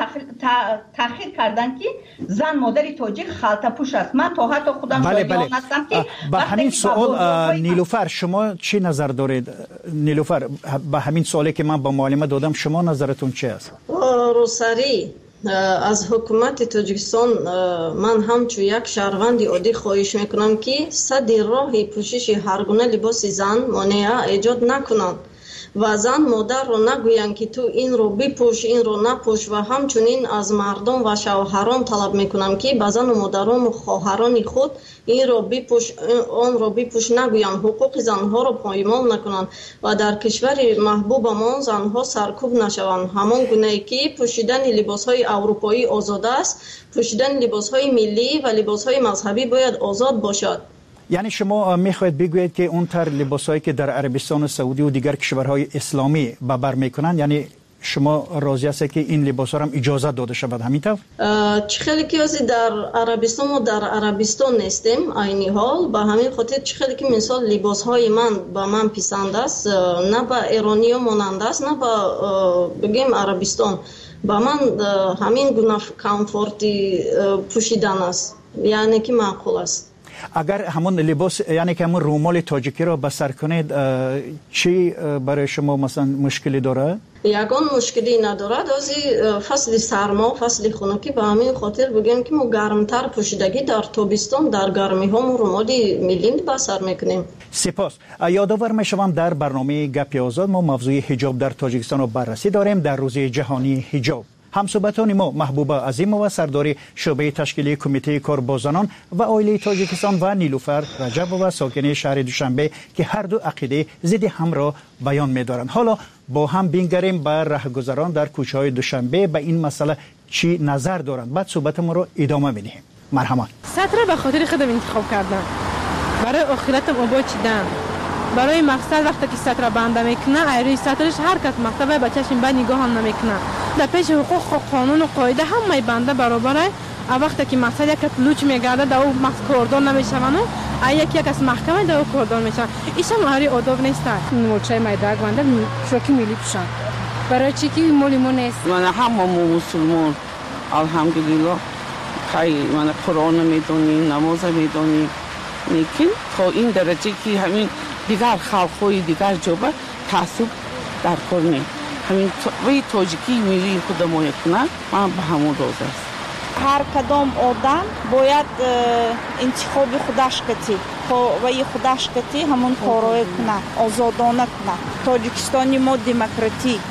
تأخیر کردن که زن مادری تاجیک خالطه پوش است من تا حتی خودم جایان هستم که با همین سوال نیلوفر شما چی نظر دارید نیلوفر با همین سوالی که من با معلمه دادم شما نظرتون چی است روسری از حکومت تاجیکستان من همچون یک شهروند عادی خواهش میکنم که صد راه پوشش هر گونه لباس زن مانع ایجاد نکنند و زن مادر رو نگویند که تو این رو بپوش این رو نپوش و همچنین از مردم و شوهران طلب میکنم که به زن و مادران و خواهران خود این رو بپوش اون رو بپوش نگویند حقوق زنها رو پایمال نکنند و در کشور محبوبمان زنها سرکوب نشوند همان گونه‌ای که پوشیدن لباس‌های اروپایی آزاد است پوشیدن لباس‌های ملی و لباس‌های مذهبی باید آزاد باشد یعنی شما میخواید بگویید که اون تر لباسایی که در عربستان سعودی و دیگر کشورهای اسلامی به بر میکنن یعنی شما راضی هستید که این لباسا هم اجازه داده شود همینطور خیلی که در عربستان و در عربستان نیستیم عینی حال به همین خاطر خیلی که مثال لباسهای من به من پسند است نه به ایرانی مانند است نه به بگیم عربستان به من همین گونه کامفورتی پوشیدن است یعنی که معقول است اگر همون لباس یعنی که همون رومال تاجیکی را به سر کنید چی برای شما مثلا مشکلی داره؟ یگان مشکلی ندارد از فصل سرما فصل خنکی به همین خاطر بگیم که ما گرمتر پوشیدگی در تابستان در گرمی ها ما رومالی ملی به سر میکنیم سپاس یادآور میشوم در برنامه گپ آزاد ما موضوع حجاب در تاجیکستان رو بررسی داریم در روز جهانی حجاب همصحبتان ما محبوبه عظیمова سردار شعبه تشکیلی کمیته کار با زنان و عائله تاجیکستان و نیلوفر رجبova ساکن شهر دوشنبه که هر دو عقیده ضد هم را بیان می‌دارند حالا با هم بنگریم بر راهگذران در کوچه‌های دوشنبه به این مسئله چی نظر دارند بعد صحبت ما رو ادامه می‌دهیم مرحبا سطر به خاطر خودم انتخاب کردم برای آخرتم آباد چیدم برای مقصد وقتی که سطر بنده میکنه ایروی سطرش هر کس مقصد و بچه‌ش به نگاه هم نمیکنه در پیش حقوق قانون و قاعده همه بنده برابره وقتی که مقصد یک لوچ میگرده در او مقصد کردان نمیشون و یک از محکمه در او کردان میشون ایش هم هری آداب نیست موچه میدرگ بنده شوکی میلی پوشن برای چی که مولیمون نیست من همه مسلمان الحمدلله خیلی من قرآن میدونی نماز میدونی لیکن تا این درجه که همین دیگر خلق‌های دیگر جوبه تعصب در کار نیم همین وی تاجیکی ملی خود ما کنه من به همون راضی است هر کدام آدم باید انتخاب خودش کتی وی خودش کتی همون کارای کنه آزادانه کنه تاجیکستانی ما دموکراتی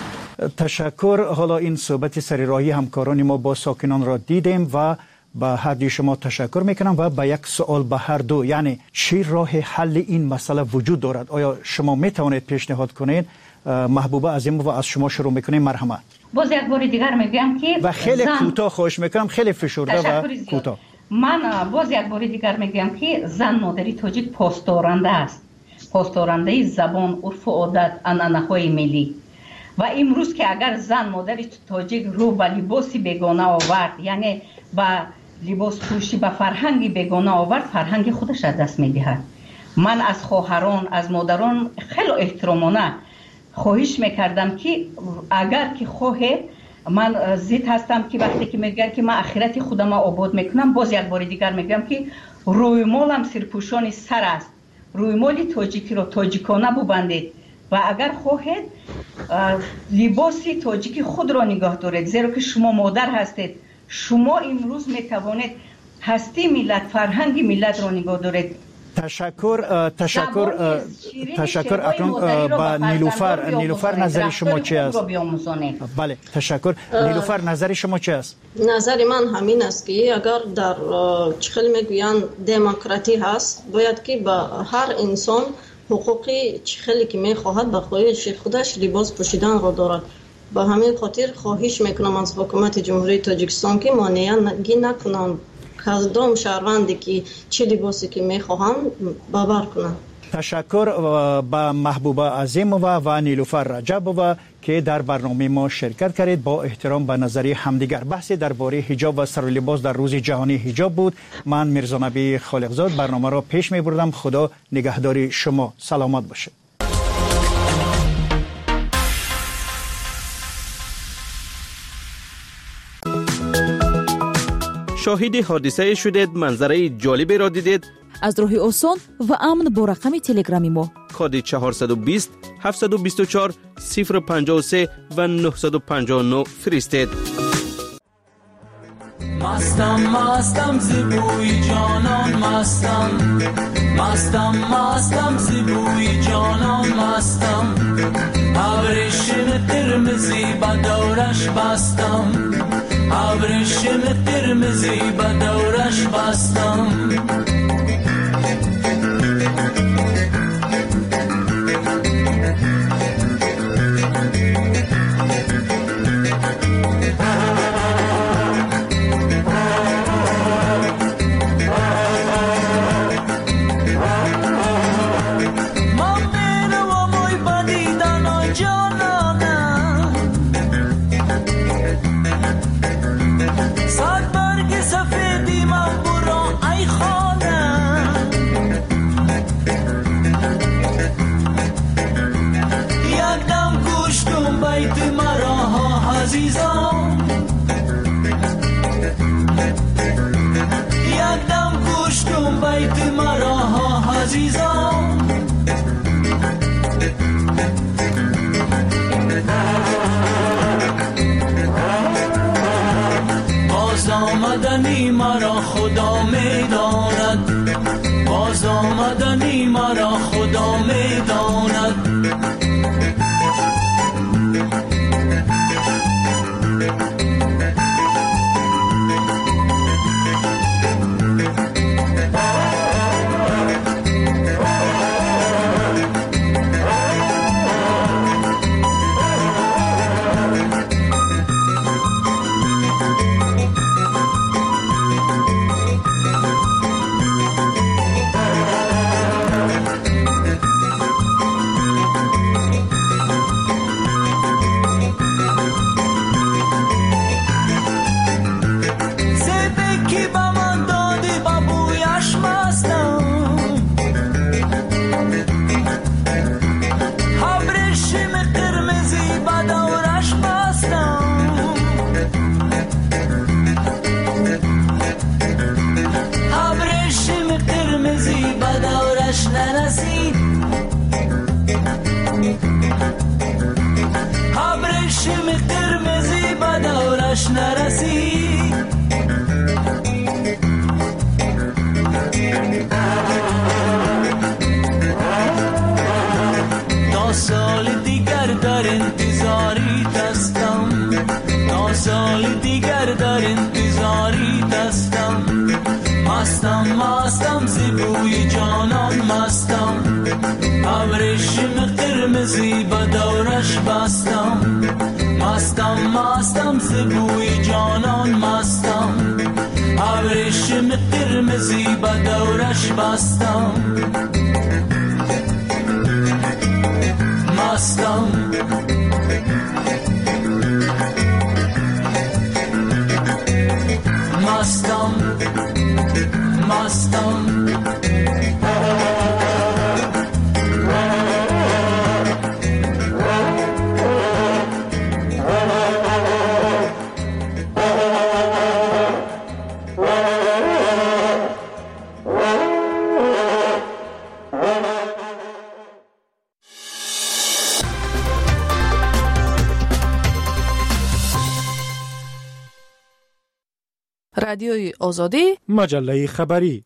تشکر حالا این صحبت سریراهی همکاران ما با ساکنان را دیدیم و با هر دوی شما تشکر میکنم و با یک سوال به هر دو یعنی چی راه حل این مسئله وجود دارد آیا شما میتوانید پیشنهاد کنید محبوبه عظیم و از شما شروع میکنیم مرحمت باز یک بار دیگر میگم که و خیلی کوتاه خواهش میکنم خیلی فشرده و کوتاه من باز یک بار دیگر میگم که زن مادری تاجیک پاسدارنده است پاسدارنده زبان عرف و عادت عنعنه‌های ملی و امروز که اگر زن مادری تاجیک رو به لباسی بیگانه آورد یعنی با لباس پوشی به فرهنگ بیگانه آورد فرهنگ خودش از دست میدهد من از خواهران از مادران خیلی احترامانه خواهش میکردم که اگر که خواهد من ضد هستم که وقتی که میگن که من آخرت خودم آباد میکنم باز یک بار دیگر میگم که روی مالم سرپوشان سر است روی مال تاجیکی رو تاجیکانه ببندید و اگر خواهد لباسی تاجیکی خود را نگاه دارید زیرا که شما مادر هستید شما امروز میتوانید هستی ملت فرهنگ ملت را نگاه دارید تشکر اکنون با نیلوفر نظر شما چی است بله تشکر نیلوفر نظر شما چی است نظر من همین است که اگر در چخل میگویند دموکراتی هست باید که با هر انسان حقوقی چخلی که میخواهد به خواهش خودش لباس پوشیدن را دارد با همین خاطر خواهش میکنم از حکومت جمهوری تاجیکستان که مانعی نکنند کدام شهروندی که چه لباسی که میخواهند باور کنند تشکر به محبوبه عظیمووا و نیلوفر رجبووا که در برنامه ما شرکت کردید. با احترام به نظریه همدیگر بحث درباره حجاب و سرلباس در روز جهانی حجاب بود. من میرزا نبی خالقزاد برنامه را پیش می بردم. خدا نگهدار شما. سلامت باشید. شاهد حادثه شدید، منظره جالبی را دیدید؟ از راه آسان و امن با رقم تلگرامی ما کد 420 724 053 و 959 فرستید. مستم زیبوی جانان مستم زیبوی جانان مستم ابریشم قرمزی به دورش بستم ابریشم قرمزی به دورش بستم باز آمدنی مرا خدا میداند باز آمدنی مرا خدا میداند مستم زیبوی جانان مستم ابریشم قرمزی به دورش بستم مستم زیبوی جانان مستم ابریشم قرمزی به دورش بستم مستم رادیوی آزادی مجله خبری.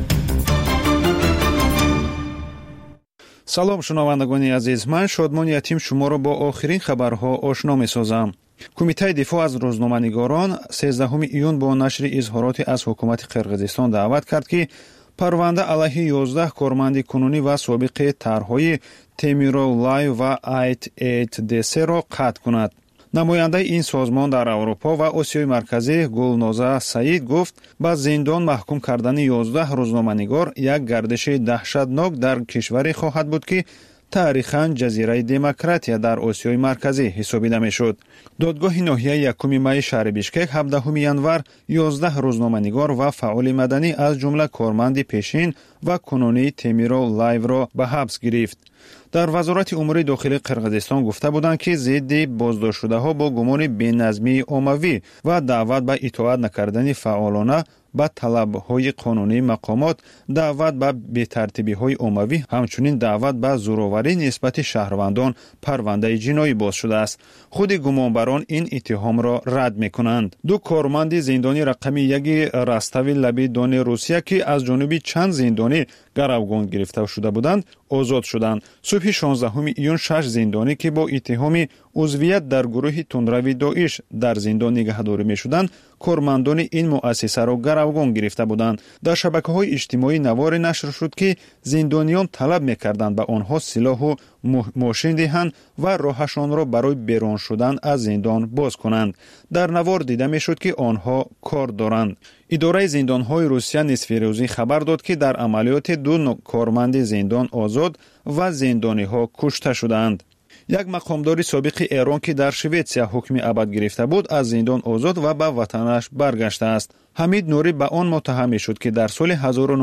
سلام شنوندگان عزیز، من شادمان یتیم شما را با آخرین خبرها آشنا می‌سازم. کمیته دفاع از روزنامه‌نگاران 13 ایون با نشر اظهارات از حکومت قرقیزستان دعوت کرد که پرونده علیه 11 کارمند کنونی و سابق طرحهای تیمیرولای و 883 را قطع کند. намояндаи ин созмон дар аврупо ва осиёи марказӣ Гулноза Саид гуфт ба зиндон маҳкум кардани 11 рӯзноманигор як гардиши таҳшатнок дар кишваре хоҳад буд ки таърихан ҷазираи демократия дар осиёи марказӣ ҳисобида мешуд. додгоҳи ноҳияи 1 майи шаҳри Бишкек 17 январ 11 рӯзноманигор ва фаъоли маданӣ аз ҷумла корманди пешин ва кунунии Темирол Лайвро ба ҳабс гирифт. дар вазорати умури дохилии Қирғизистон гуфта буданд ки зидди боздоштшудаҳо бо гумони беназмии оммавӣ ва даъват ба итоат накардани фаъолона ба талабҳои қонунии мақомот, даъват ба бетартибиҳои оммавӣ, ҳамчунин даъват ба зӯроварӣ нисбати шаҳрвандон парвандаи ҷиноӣ боз шудааст. худи гумонбарон ин иттиҳомро рад мекунанд. ду корманди зиндони рақами 1 растави лаби дони Русия ки аз ҷониби чанд зиндонӣ гаравгон гирифта шуда буданд, озод шуданд. субҳи 16 июн 6 зиндонӣ ки бо иттиҳоми узвият дар гурӯҳи тунрави Доиш дар зиндон нигаҳдорӣ мешуданд, кормандони ин муассисаро гаравгон гирифта буданд. дар шабакаҳои иҷтимоӣ наворе нашр шуд ки зиндониён талаб мекарданд ба онҳо силоҳу мошин диҳанд ва роҳашонро барои берун шудан аз зиндон боз кунанд. дар навор дида мешуд ки онҳо кор доранд. идораи зиндонҳои Русия нисфирӯзӣ хабар дод ки дар амалиёти 2 корманди зиндон озод ва зиндониҳо кушта шуданд. як мақомдори собиқи Эрон ки дар Шветсия ҳукми абад гирифта буд, аз зиндон озод ва ба ватанаш баргаштааст. Ҳамид Нурӣ ба он муттаҳам мешуд ки дар соли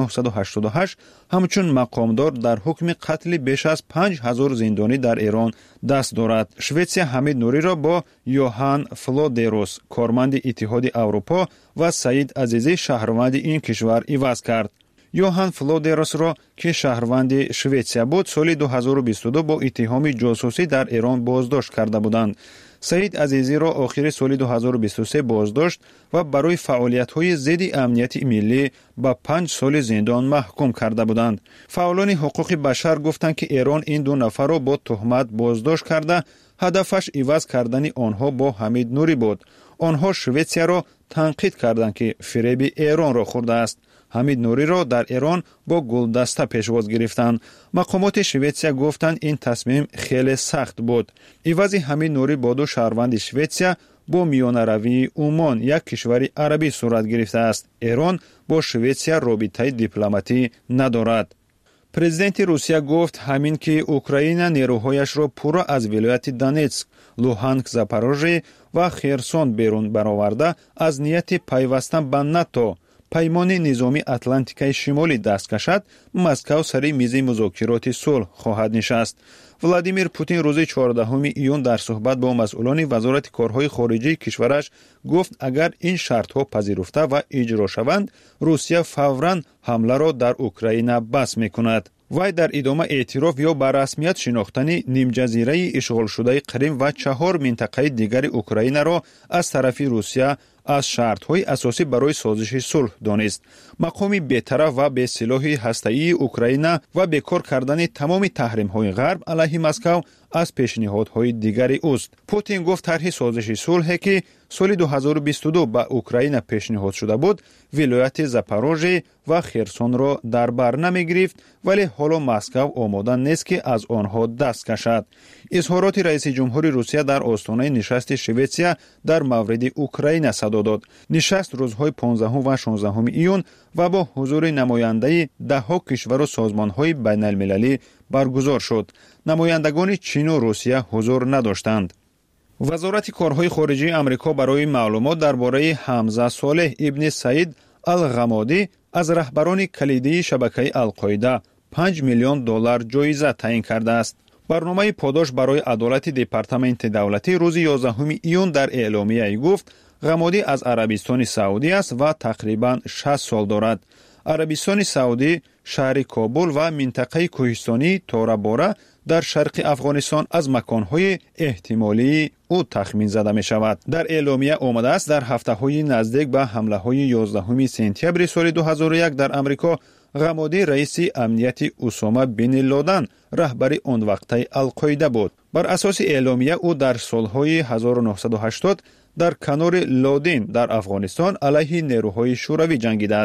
1988 ҳамчун мақомдор дар ҳукми қатли беш аз 5000 зиндонӣ дар Эрон даст дорад. Шветсия Ҳамид Нуриро бо Йоҳан Флодерус, корманди Иттиҳоди Аврупо, ва Саид Азизӣ, шаҳрванди ин кишвар, иваз кард. Йоҳан Флодерусро ки шаҳрванди Шветсия буд, соли 2022 бо иттиҳоми ҷосусӣ дар Эрон боздошт карда буданд. Саид Азизиро охири соли 2023 боздошт ва барои фаъолиятҳои зидди амнияти миллӣ ба 5 соли зиндон маҳкум карда буданд. фаъолони ҳуқуқи башар гуфтанд ки Эрон ин ду нафарро бо туҳмат боздошт карда, ҳадафаш иваз кардани онҳо бо Ҳамид Нурӣ буд. онҳо Шветсияро танқид карданд ки фиреби Эронро хӯрдааст. Ҳамид Нуриро дар Эрон бо гулдаста пешвоз гирифтанд. мақомоти Шветсия гуфтанд ин тасмим хеле сахт буд. ивази Ҳамид Нурӣ бо ду шаҳрванди Шветсия бо миёнаравии Умон, як кишвари арабӣ, сурат гирифтааст. Эрон бо Шветсия робитаи дипломатӣ надорад. президенти Русия гуфт ҳамин ки Украина нерӯҳояшро пурра аз вилояти Донецк, Луҳанск, Запорожье ва Херсон берун бароварда аз нияти пайвастан ба НАТО, паймони низоми Атлантикаи шимолӣ даст кашад, Москав сари мизи музокироти сулҳ хоҳад нишаст. Владимир Путин рӯзи 14 июн дар суҳбат бо масъулони вазорати корҳои хориҷии кишвараш гуфт, агар ин шартҳо пазируфта ва иҷро шаванд, Русия фавран ҳамларо дар Украина бас мекунад. вай дар идома эътироф ё ба расмият шинохтани нимҷазираи ишғолшудаи Қрим ва 4 минтақаи дигари Украинаро аз тарафи Русия аз шартҳои асосӣ барои созиши сулҳ донист. мақоми бетараф ва бесилоҳи ҳастаии Украина ва бекор кардани тамоми таҳримҳои ғарб алайҳи Москав аз пешниҳодҳои дигари уст. Путин гуфт тарҳи созиши сулҳе ки соли 2022 ба Украина пешниҳод шуда буд, вилояти Запорожье ва Херсонро дар бар намегирифт, вале ҳоло Москав омода нест ки аз онҳо даст кашад. изҳороти раиси ҷумҳури Русия дар остонаи нишасти Шветсия дар мавриди Украина садо дод. нишаст рӯзҳои 15 ва 16 июн ва бо ҳузури намояндаи даҳҳо кишвару созмонҳои байналмилалӣ баргузор шуд. намояндагони Чину Русия ҳузур надоштанд. вазорати корҳои хориҷии Амрико барои маълумот дар бораи Ҳамза Солеҳ ибни Саид Ал-Ғамодӣ аз раҳбарони калидии шабакаи Ал-Қоида $5 миллион ҷоиза таъин кардааст. барномаи подош барои адолати департаменти давлатӣ рӯзи 11 июн дар эъломияи гуфт, Ғамодӣ аз Арабистони Саудӣ аст ва тақрибан 60 сол дорад. Арабистони Саудӣ, шаҳри Кобул ва минтақаи кӯҳистонии Торабора дар шарқи Афғонистон аз маконҳои эҳтимолии ӯ тахмин зада мешавад. дар эъломия омадааст, дар ҳафтаҳои наздик ба ҳамлаҳои 11 сентябри соли 2001 дар Амрико, Ғамодӣ раиси амнияти Усома бини Лодан раҳбари он вақтаи Ал-Қоида буд. бар асоси эъломия ӯ дар солҳои 1980 дар канори Лодин дар Афғонистон алайҳи нерӯҳои шӯравӣ ҷангидааст.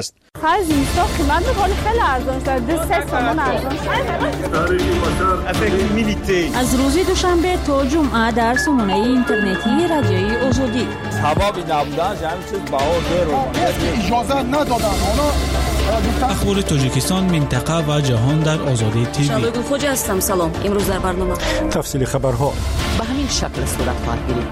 آخر زمستان قیمت میکنه خیلی ارزان شد 3 تومان ارزان شد. از روز دوشنبه تا جمعه در سامانه اینترنتی رادیوی آزادی سبب نبودن همین چیز بهار اجازه ندادن اخبار تاجیکستان منطقه و جهان در آزادی تیوی. شبگون خوجا هستم. سلام. امروز در برنامه تفصیل خبرها به همین شکل صورت خواهد گرفت.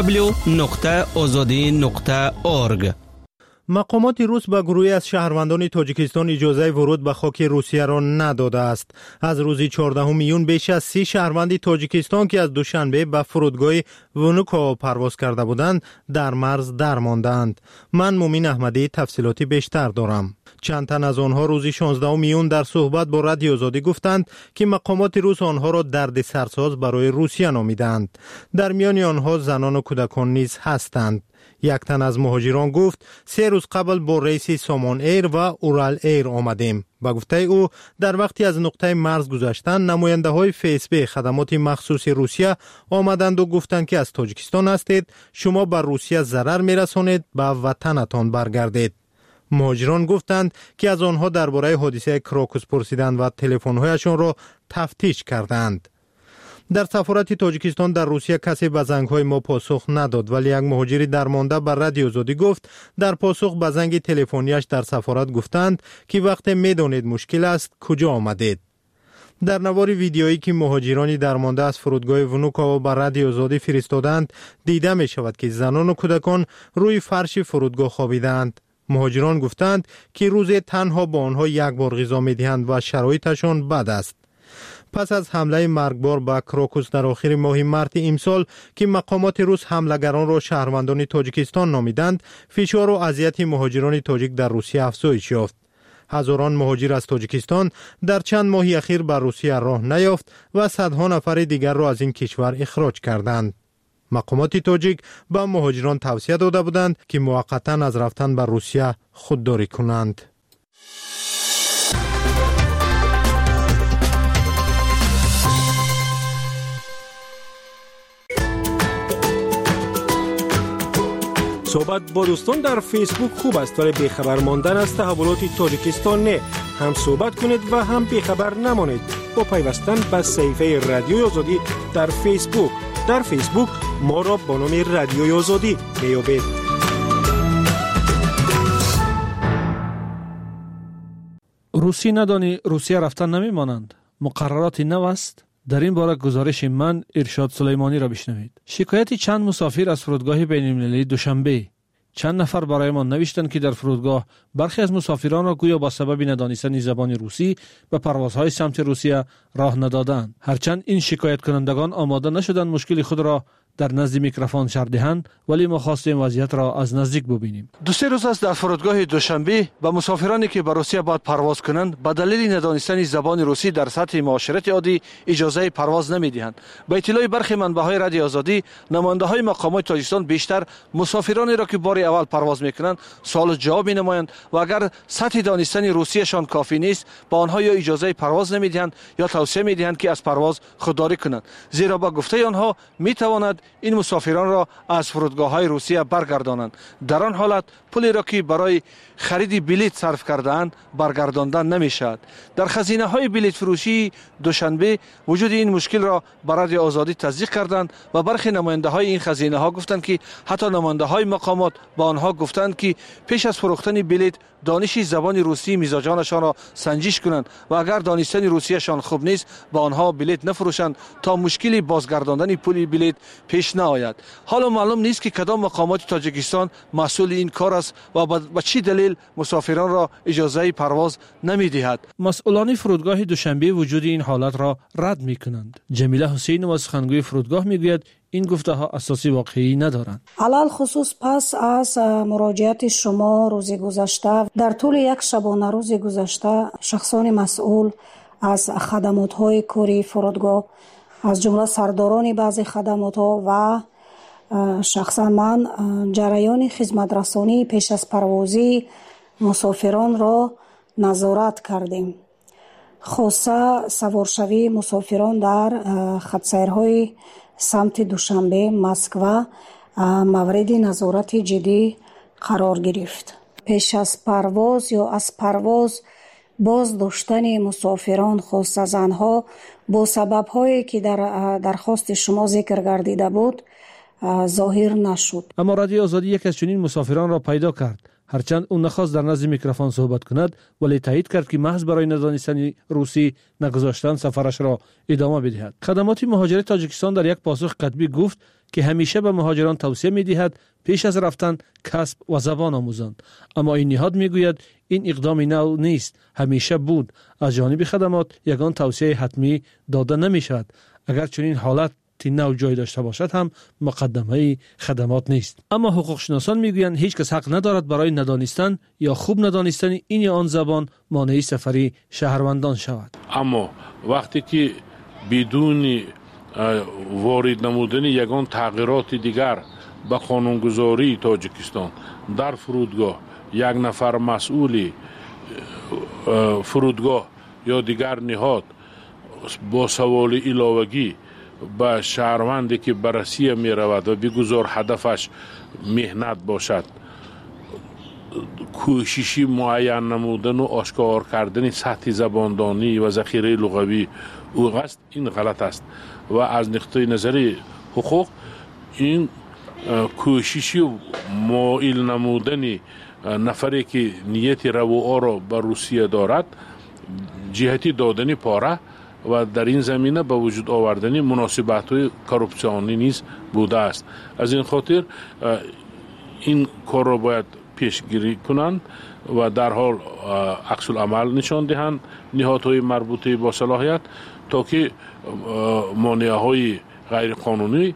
www.azadi.org. مقامات روس به گروهی از شهروندان تاجیکستان اجازه ورود به خاک روسیه را نداده است. از روز 14 میون بیش از 30 شهروند تاجیکستان که از دوشنبه به فرودگاه ونوکو پرواز کرده بودند در مرز درماندند. من مومین احمدی تفصیلاتی بیشتر دارم. چند تن از آنها روز 16 میون در صحبت با رادیو آزادی گفتند که مقامات روس آنها را درد سرساز برای روسیه نامیدند. در میان آنها زنان و کودکان نیز هستند. یک تن از مهاجران گفت 3 روز قبل با ریس سامان ایر و اورال ایر آمدیم. با گفته او در وقتی از نقطه مرز گذشتند نماینده های FSB خدمات مخصوص روسیه آمدند و گفتند که از تاجیکستان هستید، شما بر روسیه ضرر میرسانید، به وطنتان برگردید. مهاجران گفتند که از آنها درباره حادثه کراکوس پرسیدند و تلفن‌هایشان را تفتیش کردند. در سفارت تاجیکستان در روسیه کسی به زنگ‌های ما پاسخ نداد، ولی یک مهاجری درمانده بر رادیو آزادی گفت در پاسخ به زنگ تلفنیش در سفارت گفتند که وقتی می‌دانید مشکل است کجا آمدید. در نوار ویدیویی که مهاجرانی درمانده از فرودگاه ونوکو بر رادیو آزادی فرستادند دیده می شود که زنان و کودکان روی فرش فرودگاه خوابیدند. مهاجران گفتند که روزی تنها با آنها یک بار غذا می‌دهند و شرایطشان بد است. پس از حمله مرگبار به کراکوس در آخر ماه مارس امسال که مقامات روس حملگران را شهروندان تاجیکستان نامیدند، فشار و اذیت مهاجران تاجیک در روسیه افزایش یافت. هزاران مهاجر از تاجیکستان در چند ماه اخیر به روسیه راه نیافت و صدها نفر دیگر را از این کشور اخراج کردند. مقامات تاجیک به مهاجران توصیه داده بودند که موقتا از رفتن به روسیه خودداری کنند. صحبت با دوستان در فیسبوک خوب است ولی بیخبر ماندن از تحولات تاجیکستان نه. هم صحبت کنید و هم بیخبر نمانید با پیوستن به صفحه رادیوی آزادی در فیسبوک. در فیسبوک ما را با نام رادیوی آزادی میابید. روسی ندانی روسیه رفتن نمیمانند. مقررات نو است. در این باره گزارش من ارشاد سلیمانی را بشنوید. شکایت چند مسافر از فرودگاه بین‌المللی دوشنبه. چند نفر برای ما نوشتند که در فرودگاه برخی از مسافران را گویا با سبب ندانستن زبان روسی به پروازهای سمت روسیه راه ندادند. هرچند این شکایت کنندگان آماده نشدند مشکل خود را در نزد میکروفون شرح دهند، ولی ما خواستیم وضعیت را از نزدیک ببینیم. 2-3 روز است در فرودگاه دوشنبه به مسافرانی که به روسیه باید پرواز کنند به دلیل ندانستن زبان روسی در سطح معاشرت عادی اجازه پرواز نمیدهند. به اطلاع برخی منبع‌های رادیو آزادی، نماینده‌های مقامات تاجیکستان بیشتر مسافرانی را که بار اول پرواز میکنند سوال جواب می‌نمایند و اگر سطح دانستن روسیشان کافی نیست با آنها یا اجازه پرواز نمیدهند یا توصیه میدهند که از پرواز خودداری کنند، زیرا با گفته آنها میتواند این مسافران را از فرودگاه‌های روسیه برگردانند. در آن حالت پولی را که برای خرید بلیط صرف کرده‌اند برگرداندن نمی‌شود. در خزینه‌های بلیط فروشی دوشنبه وجود این مشکل را برای آزادی تصدیق کردند و برخی نماینده‌های این خزینه‌ها گفتند که حتی نماینده‌های مقامات با آنها گفتند که پیش از فروختن بلیط دانش زبان روسی مزاجانشان را سنجش کنند و اگر دانستن روسیشان خوب نیست با آنها بلیط نفروشند تا مشکلی بازگرداندن پول بلیط پیش نآید. حالا معلوم نیست که کدام مقامات تاجیکستان مسئول این کار است و به چه دلیل مسافران را اجازه پرواز نمی‌دهد. مسئولان فرودگاه دوشنبه وجود این حالت را رد می‌کنند. جمیله حسین و سخنگوی فرودگاه میگوید این گفته ها اساسی واقعی ندارند. علل خصوص پس از مراجعت شما روز گذشته در طول یک شبانه روز گذشته شخصان مسئول از خدمات های کاری فرودگاه از جمله سرداران بعضی خدمات ها و شخصا من جریان خدمت رسانی پیش از پروازی مسافران را نظارت کردیم. خاصه سوارشوی مسافران در خطسیرهای سمت دوشنبه مسکو مورد نظارت جدی قرار گرفت. پیش از پرواز یا از پرواز باز داشتن مسافران خاص از آنها با سبب‌هایی که در درخواست شما ذکر گردیده بود ظاهر نشد. اما رادیو آزادی یک از چنین مسافران را پیدا کرد. هرچند اون نخواست در نزد میکروفون صحبت کند ولی تایید کرد که محض برای ندانستن روسی نگذاشتن سفرش را ادامه بدهد. خدمات مهاجرت تاجیکستان در یک پاسخ کتبی گفت که همیشه به مهاجران توصیه می‌دهد پیش از رفتن کسب و زبان آموزند. اما این نهاد میگوید این اقدام نو نیست، همیشه بود. از جانب خدمات یگان توصیه حتمی داده نمی‌شود. اگر چنین حالت نو جای داشته باشد هم مقدمه خدمات نیست. اما حقوق شناسان میگویند هیچ کس حق ندارد برای ندانستن یا خوب ندانستن این یا آن زبان مانع سفری شهروندان شود. اما وقتی که بدون وارد نمودن یگان تغییرات دیگر به قانونگذاری تاجیکستان در فرودگاه یک نفر مسئول فرودگاه یا دیگر نهاد با سوال علاوگی به شهروندی که بررسی می رود و بگذار هدفش مهنت باشد کوششی معین نمودن و آشکار کردن سطح زباندانی و ذخیره لغوی او است، این غلط است و از نقطه نظر حقوق این کوششی مائل نمودن نفری که نیت رواعه را به روسیه دارد جهتی دادن پاره و در این زمینه به وجود آوردن مناسبت‌های کورپسیونی نیز بوده است. از این خاطر این کار را باید پیشگیری کنند و در حال عکس العمل نشان دهند نهادهای مربوطه با صلاحیت تا که مانع‌های غیر قانونی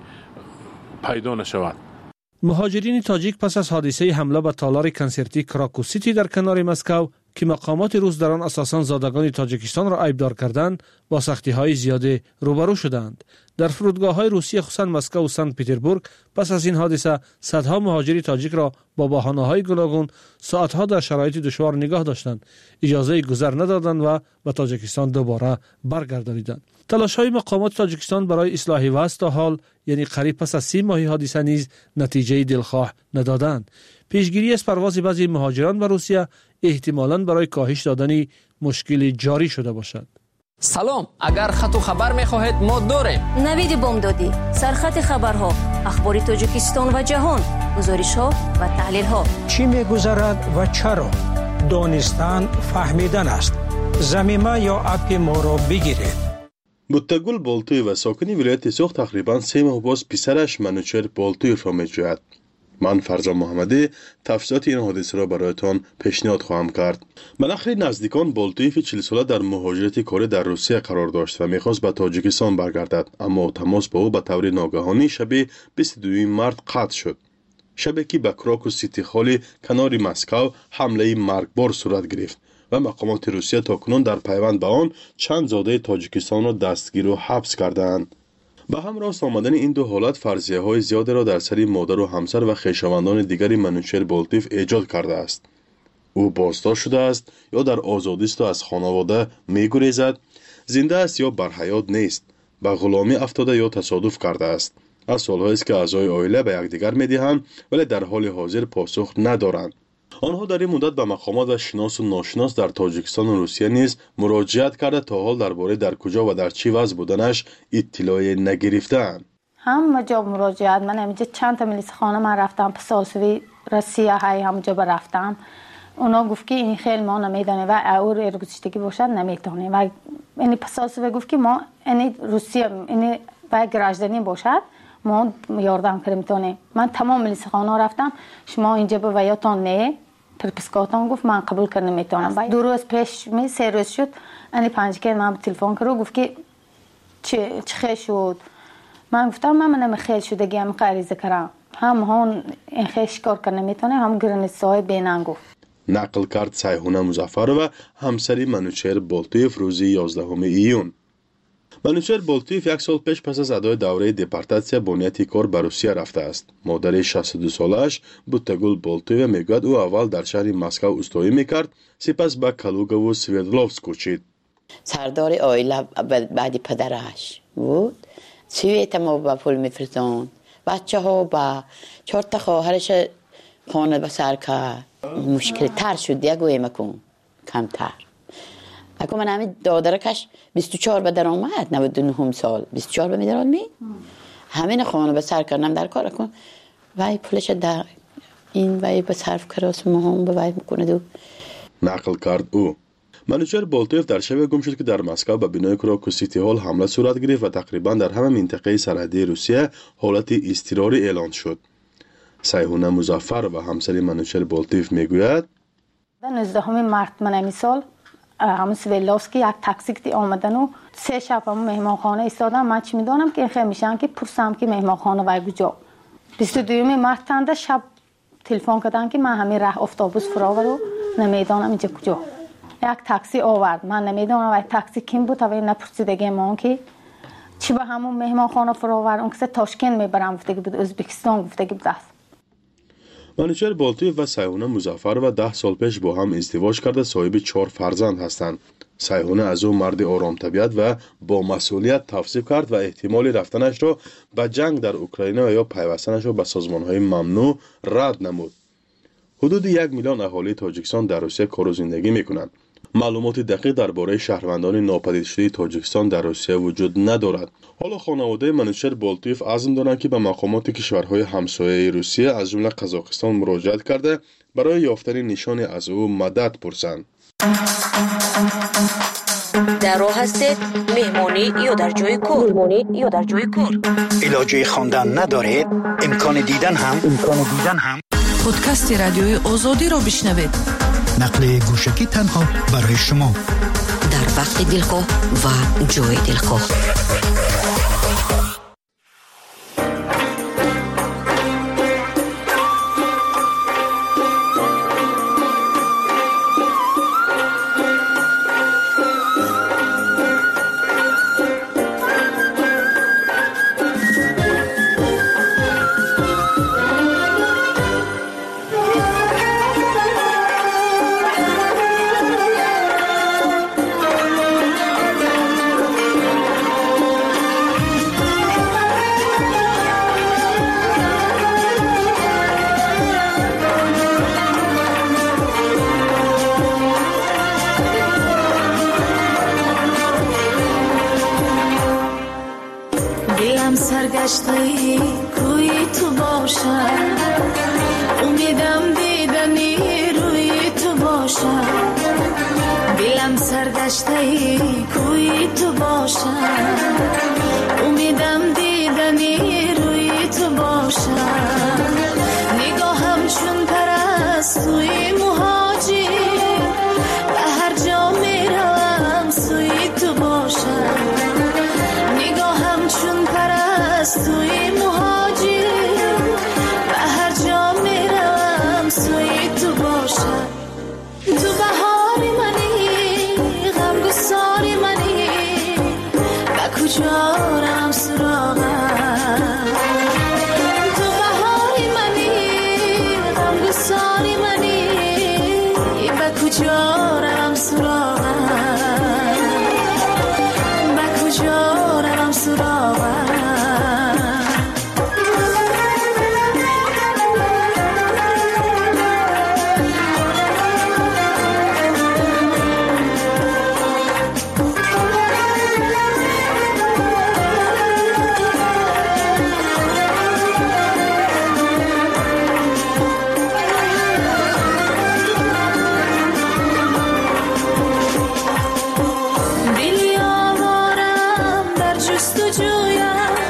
پیدا نشود. مهاجرین تاجیک پس از حادثه حمله به تالار کنسرتی کراکو سیتی در کنار مسکو که مقامات روس در آن اساساً زادگان تاجیکستان را عیبدار کردند با سختی‌های زیاد روبرو شدند. در فرودگاه‌های روسیه خصوصاً مسکو و سنت پترزبورگ پس از این حادثه صدها مهاجری تاجیک را با بهانه‌های گوناگون ساعت‌ها در شرایط دشوار نگاه داشتند، اجازه گذر ندادند و به تاجیکستان دوباره برگردانیدند. تلاش‌های مقامات تاجیکستان برای اصلاح وضع تا حال یعنی قریب پس از 30 ماه حادثه نیز نتیجه دلخواه ندادند. پیشگیری از پرواز بعضی مهاجران به روسیه احتمالاً برای کاهش دادن مشکل جاری شده باشد. سلام، اگر خط و خبر می‌خواهید ما داریم. نوید بامدادی، سرخط خبرها، اخبار تاجیکستان و جهان، گزارش‌ها و تحلیل‌ها. چی می‌گذرد و چرا؟ دانستن فهمیدن است. زمینه یا اپ ما را بگیرید. بوتگل بالتوی و ساکنی ولایت سوخ تقریباً 3 ماه باز پسرش منوچهر بالتویف را می‌جوید. من فرزان محمدی تفصیلات این حادثه را برایتان پیشنهاد خواهم کرد. بالاخره نزدیکان بالتویف 40 ساله در مهاجرت کاری در روسیه قرار داشت و می‌خواست به تاجیکستان برگردد، اما تماس با او به طور ناگهانی شب 22 مارس قطع شد. شبی که به کراکو سیتی خالی کنار مسکو حمله مرگبار صورت گرفت و مقامات روسیه تاکنون در پیوند به آن چند زاده تاجیکستان را دستگیر و حبس کردند. به همراه آمدن این دو حالت فرضیه‌های زیاد را در سر مادر و همسر و خویشاوندان دیگری منوچهر بالتویف ایجاد کرده است. او بازداشت شده است یا در آزادی است و از خانواده می‌گریزد، زنده است یا بر حیات نیست، به غلامی افتاده یا تصادف کرده است. از سال‌هایی است که اعضای عائله به یکدیگر می‌دهند ولی در حال حاضر پاسخ ندارند. آنها در این مدت به مقامات و شناس و ناشناس در تاجیکستان و روسیه نیز مراجعت کرده تا حال درباره در کجا و در چی وضع بودنش اطلاعی نگرفتند. همه جا مراجعت، من همینجا چند تا ملیس خانه من رفتم پسالسوی روسیه های همونجا برفتم، اونا گفت که این خیلی ما نمیدانه و اور ارگزشتگی باشد نمیتونه و این پسالسوی گفت که ما این روسیه این و گراجدانی باشد ما یاردم کنیم میتونه. من تمام ملیس خانه رفتم، شما اینجا به ویاتان نه پرپسکاتان گفت من قبول کنم میتونم. 2 روز پیش 3 روز شد این 5 که من تلفن کرد گفت که چه خیلی شد. من گفتم من خیلی شدگی هم غریزه کردم، هم هون این خیلی شکار کنم میتونه، هم گرانستای بینن گفت. نقل کرد سیحونه مظفر و همسری منوچهر بالتویف روز 11 ایون. منوچهر بالتویف 1 سال پیش پس از ادای دوره دپارتاسیا با نیت کار به روسیه رفته است. مادر 62 سالش بوتگل بالتویف میگوید او اول در شهر مسکو استایی میکرد، سپس به کالوگا و سویردلوفسک کوچید. سردار عائله بعد پدرش بود. سویت ما با پول میفرستند. بچه ها با 4 تا خواهرش خانه به سر که مشکل تر شد یا گویم کن کمتر اگه من همین دادرکش 24 به در آمد 99 سال 24 به میدارد می همین خانه به سر کردم در کار کن وای پولش در این وای به صرف کراس مهم به وای میکنه دو نقل کرد او. منوچهر بالتویف در شب گم شد که در مسکو به بنای کراکو سیتی هال حمله صورت گرفت و تقریبا در همه منطقه سرحدی روسیه حالت اضطراری اعلان شد. سیهونه مظفر و همسر منوچهر بالتویف میگوید 19 مارت من سال همون سویلوفسکی یک تاکسی که آمدن و 3 شب همون مهمانخانه ایستادم. من چی میدونم که خیلی میشن که پرسم که مهمانخانه وای کجا. 22 مارت تنده شب تلفن کردن که من همین راه اتوبوس فراور رو نمیدونم اینجا کجا. یک تاکسی آورد من نمیدونم وای تاکسی کیم بود تا نپرسیدگی ما که چی به همون مهمانخانه فراور اون کسی تاشکند میبرم گفته بود ازبکستان گفته بود است. منوچهر بالتویف و سیهونه مظفر و 10 سال پیش با هم ازدواج کرده صاحب 4 فرزند هستند. سیهونه از او مرد آرام طبیعت و با مسئولیت توصیف کرد و احتمال رفتنش را به جنگ در اوکراین و یا پیوستنش را به سازمان‌های ممنوع رد نمود. حدود 1 میلیون اهالی تاجیکستان در روسیه کار و زندگی می‌کنند. معلومات دقیق درباره شهروندان ناپدید شده تاجیکستان در روسیه وجود ندارد. حالا خانواده منوچهر بالتویف عزم دارند که به مقامات کشورهای همسایه روسیه از جمله قزاقستان مراجعت کرده برای یافتن نشانی از او مدد پرسند. در راه هستید مهمانی یا در جای کار علاجه خواندن ندارید امکان دیدن هم پادکست رادیوی آزادی را بشنوید. نقل گوشکی تنها برای شما در وقت دلخواه و جای دلخواه. سرگشته کوی تو باشم امیدم دیدنی روی تو باشم دلم سرگشته کوی تو باشم امیدم دیدنی روی تو باشم نگاهم چون پرستوی مهاجر به هر جا میروم سوی تو باشم نگاهم چون پرستوی مهاجر به هر جا میروم سوی تو باشم تو بهار منی غم گسار منی به کجا رم سراغم تو بهار منی غم گسار منی به کجا رم سراغم به کجا رم سراغم دلی آوارم در جستجویم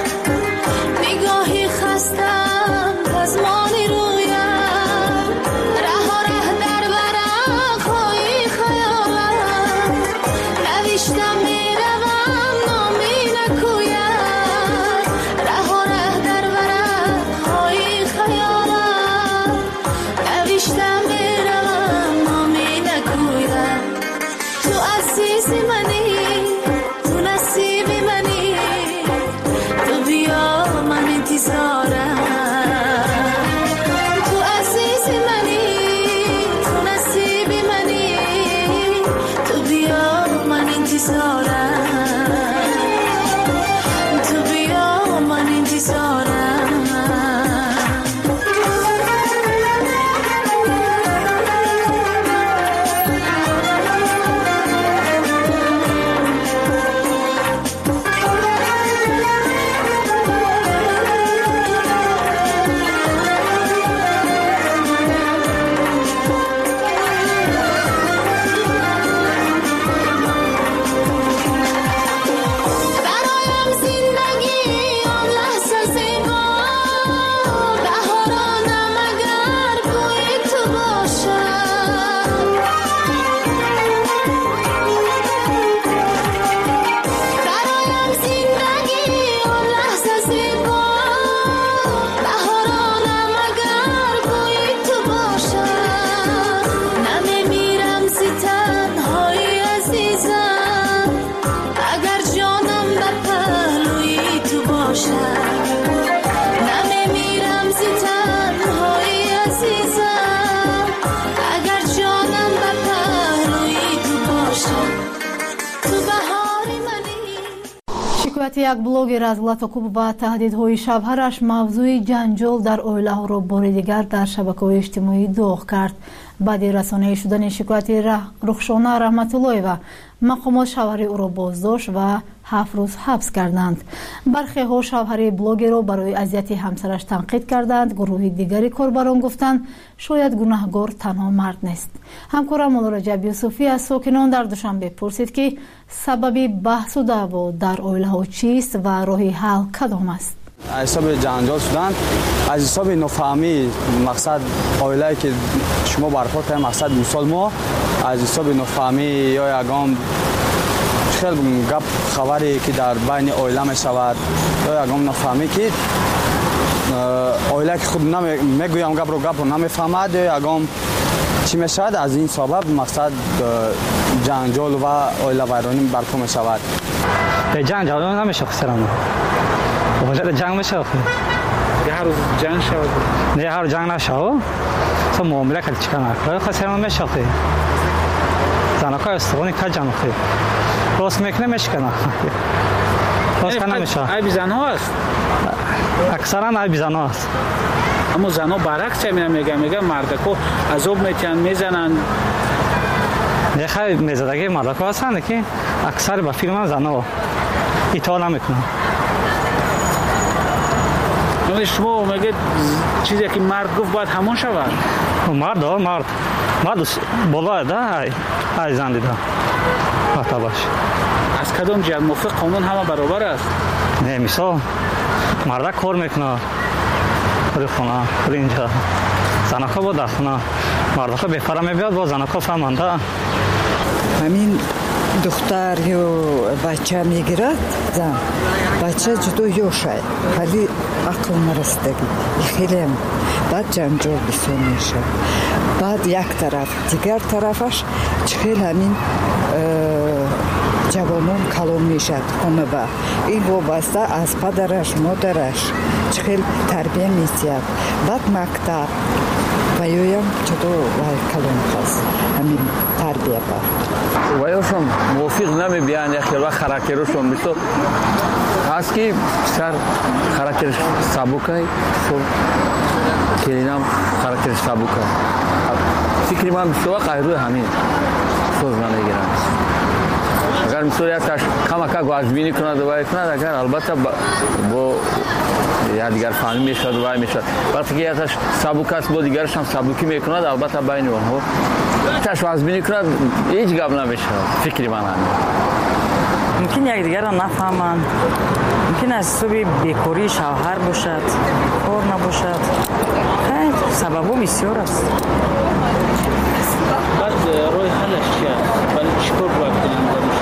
صحبت یک بلوگر از لطاکوب و تهدیدهای شوهرش موضوع جنجال در اویله‌ها را بار دیگر در شبکه‌های اجتماعی داغ کرد. بعد رسانه‌ای شدن شکایت رخشانه رحمت‌الله و مقامات شوهر او را بازداشت و 7 روز حبس کردند. برخی ها شوهر بلوگر را برای اذیت همسرش تنقید کردند. گروه دیگری کاربران گفتند شاید گناهکار تنها مرد نیست. همکارم مولا رجب یوسفی از ساکنان در دوشنبه پرسید که سبب بحث و دعوا در اویله‌ها چیست و راه حل کدام است. از حساب جنجال شدن، از حساب نفهمی مقصد اویله‌ای که شما برپا کردید، مقصد مثال ما از حساب نفهمی یا یگام خیلی گپ خبری که در بین اویله می شود یا یگام نفهمی که اویله که خود میگویم گپ رو نمیفهمد یا یگام چی می شود، از این سبب مقصد جنجال و اویله ویرانی برپا می شود. جنجال نمیشه خسرانه وجود جنگ میشه یه هر روز جنگ شود نه هر جنگ نشود تو معامله کل چیکار نکنه خسران میشه زنکا استوانی که جنگ خیر راست میکنه میشکنه راست کنه میشه ای بیزن ها است اکثرا ای بیزن ها است اما زنها برعکس میگه مردکو عذاب میتین میزنن نه خیلی میزدگی مردکو هستن که اکثر با فیلم زنها ایتال نمیکنن. شما میگه چیزی که مرد گفت باید همون شود. مرد بالا ده ای زن دیده باش. از کدام جهت موافق قانون همه برابر است؟ نه مثال مرد کار میکنه خود خونه خود اینجا زنکا با در خونه مردکا بفره میبیاد با زنکا فهمانده همین دختر یا بچه میگیرد زن بچه جدو یوشه ولی عقل نرسیدگی خیلی هم بعد جنجال بسیار میشه. بعد یک طرف دیگر طرفش خیلی همین جوانان کلان میشد خونه با این وابسته از پدرش مادرش خیلی تربیه میسید. بعد مکتب و یویم جدو وای کلان هست همین تربیه با وایشون موافق نمیبیان یکی و خراکرشون میشه هست که سر خراکرش سابقه سو کلینام خراکرش سابقه فکری من بسیار قایروی همین سوز نمیگیرم. اگر مسئولیتش کمک واجبینی کند و باید کند اگر البته با یا دیگر فهمی میشد و میشد وقتی که یادش سابقه است با دیگرش هم سابقه میکند البته بین اونها تاش واجبینی کند هیچ گپ نمیشه. فکری من همین ممکن یک دیگر را نفهمند ممکن از سبب بیکاری شوهر باشد کار نباشد خیلی سببو بسیار است. بعد روی حلش چیه؟ ولی چیکار باید کنیم با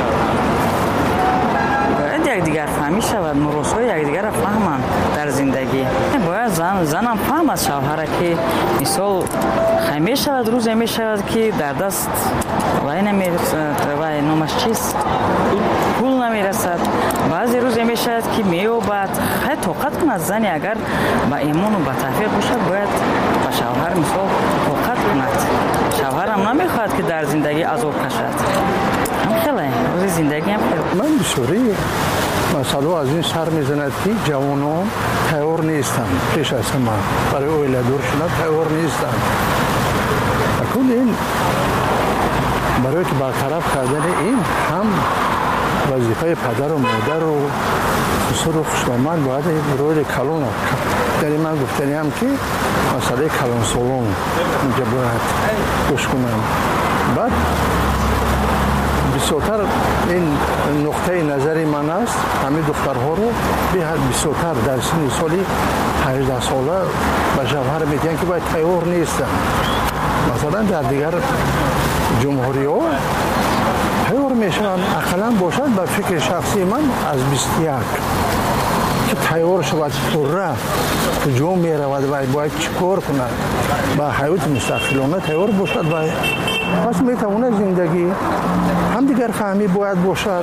باید یک دیگر فهمی شود مراسای یک دیگر را فهمند در زندگی. باید زنم فهم از شوهر که مثال خیمی شود روزی می شود که در دست وای نمیرسد وای نامش چیست پول نمیرسد بعضی روزی می شود که میوبد خیلی طاقت کند زنی اگر با ایمان و با توفیق باشد باید با شوهر مثال طاقت کند. شوهر هم نمیخواد که در زندگی عذاب کشد. هم خیلی روزی زندگی هم خیلی من بسوری مثلا از این سر میزند که جوانان تیار نیستند پیش از ما برای اویله دور شدن تیار نیستند. کل این برای که برطرف کردن این هم وظیفه پدر و مادر و خسر و خشمند باید روی کلون در این من گفتنی هم که مسئله کلون سالون اینجا باید گوش کنم. بعد بسیارتر این نقطه نظری من است همین دخترها رو بسیارتر در سن سالی 18 ساله به شوهر میگن که باید تیار نیستن. مثلا در دیگر جمهوری ها تیار میشن اقلا باشد بر فکر شخصی من از 21 که تیار شود پره کجا میرود و باید چیکار کند با حیات مستقلانه تیار باشد و پس میتونه زندگی هم دیگر فهمی باید باشد.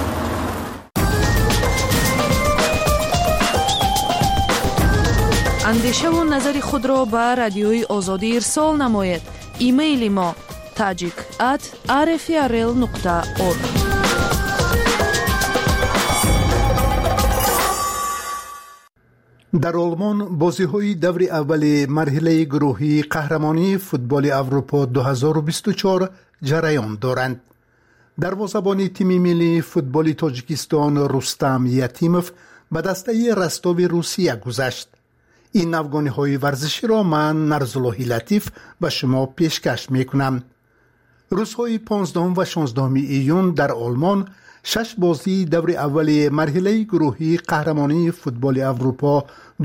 اندیشه و نظر خود را به رادیوی آزادی ارسال نماید. ایمیل ما tajik@rfrl.org در آلمان بازی‌های دور اول مرحله گروهی قهرمانی فوتبال اروپا 2024 جریان دارند. دروازه‌بان تیم ملی فوتبال تاجیکستان رستم یتیموف به دسته رستو روسیه گذشت. این افغانی‌های ورزشی را من نرزاللهی لطیف به شما پیشکش می‌کنم. روزهای 15 و 16 ایون در آلمان 6 بازی دور اول مرحله گروهی قهرمانی فوتبال اروپا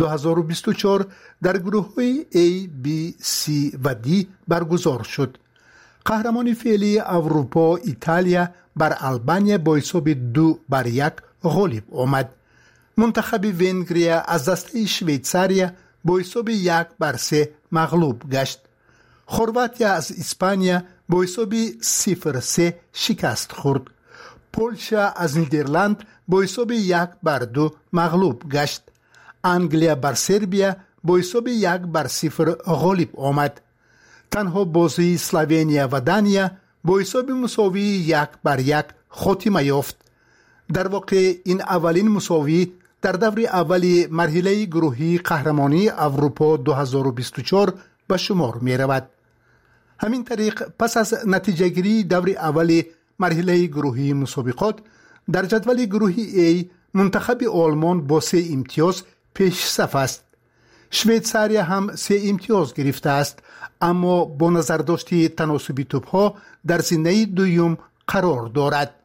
2024 در گروه‌های A, B, C و D برگزار شد. قهرمانی فعلی اروپا ایتالیا بر آلبانیا با حساب 2-1 غالب آمد. منتخب ونگریا از دسته شویتزاریا با حساب 1-3 مغلوب گشت. خرواتیا از اسپانیا با حساب 0-3 شکست خورد. پولشا از نیدرلند با حساب 1-2 مغلوب گشت. انگلیا بر سربیا با حساب 1-0 غالب آمد. تنها بازی اسلوونیا و دانیا با حساب مساوی 1-1 خاتمه یافت. در واقع این اولین مساوی در دور اول مرحله گروهی قهرمانی اروپا 2024 به شمار می رود. همین طریق پس از نتیجه گیری دور اول مرحله گروهی مسابقات در جدول گروهی A منتخب آلمان با 3 امتیاز پیش صف است. شویتزاریا هم 3 امتیاز گرفته است، اما با نظرداشت تناسب توپ‌ها در زینه دوم قرار دارد.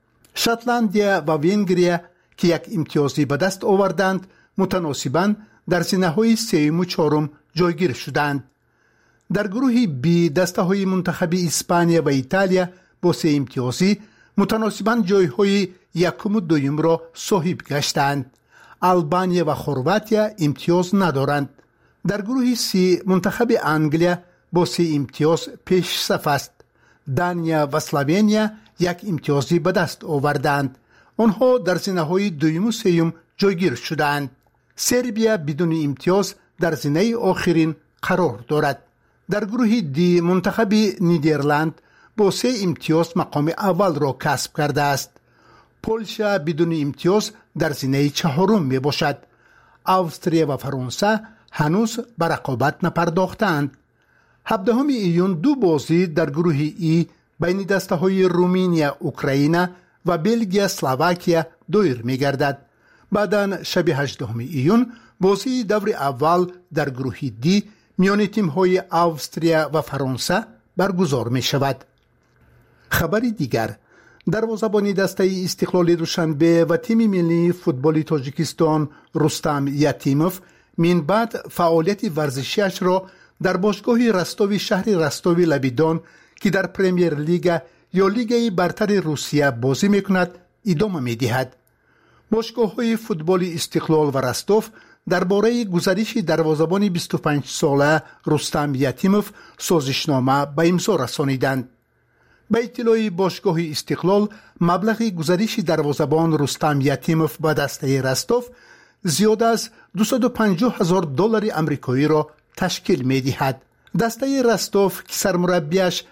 شاتلندیا و ونگریا که 1 امتیازی به دست آوردند متناسباً در زینه‌های 3 و 4 جایگیر شدند. در گروه B دسته‌های منتخب اسپانیا و ایتالیا با 3 امتیازی متناسباً جایهای 1 و 2 را صاحب گشتند. آلبانیا و خرواتیا امتیاز ندارند. در گروه C منتخب انگلیا با 3 امتیاز پیش صف است. دانیا و اسلوونیا 1 امتیازی به دست آوردند. آنها در زینه‌های 2 و 3 جایگیر شدند. سربیا بدون امتیاز در زینه آخرین قرار دارد. در گروه D منتخب نیدرلند با 3 امتیاز مقام اول را کسب کرده است. پولشا بدون امتیاز در زینه 4 می باشد. استرالیا و فرانسه هنوز به رقابت نپرداختند. 17 ایون 2 بازی در گروه E بین دسته‌های رومانیا، اوکراین و بلژیم اسلواکیا دایر می گردد. بعداً شب 18 ایون بازی دور اول در گروه D میان تیم‌های استرالیا و فرانسه برگزار می شود. خبر دیگر، دروازه‌بان دسته استقلال دوشنبه و تیم ملی فوتبال تاجیکستان رستم یتیموف من بعد فعالیت ورزشیش را در باشگاه رستو شهر رستو لبیدان که در پرمیر لیگ یا لیگ برتر روسیه بازی میکند ادامه میدهد. باشگاه‌های فوتبال استقلال و رستو درباره گزارش دروازه‌بان 25 ساله رستم یتیموف سازشنامه به امضا رسانیدند. به اطلاع باشگاه استقلال مبلغ گزارش دروازه‌بان رستم یتیموف به دسته رستو زیاد از $250,000 آمریکایی را تشکیل می‌دهد. دسته رستو که سرمربیش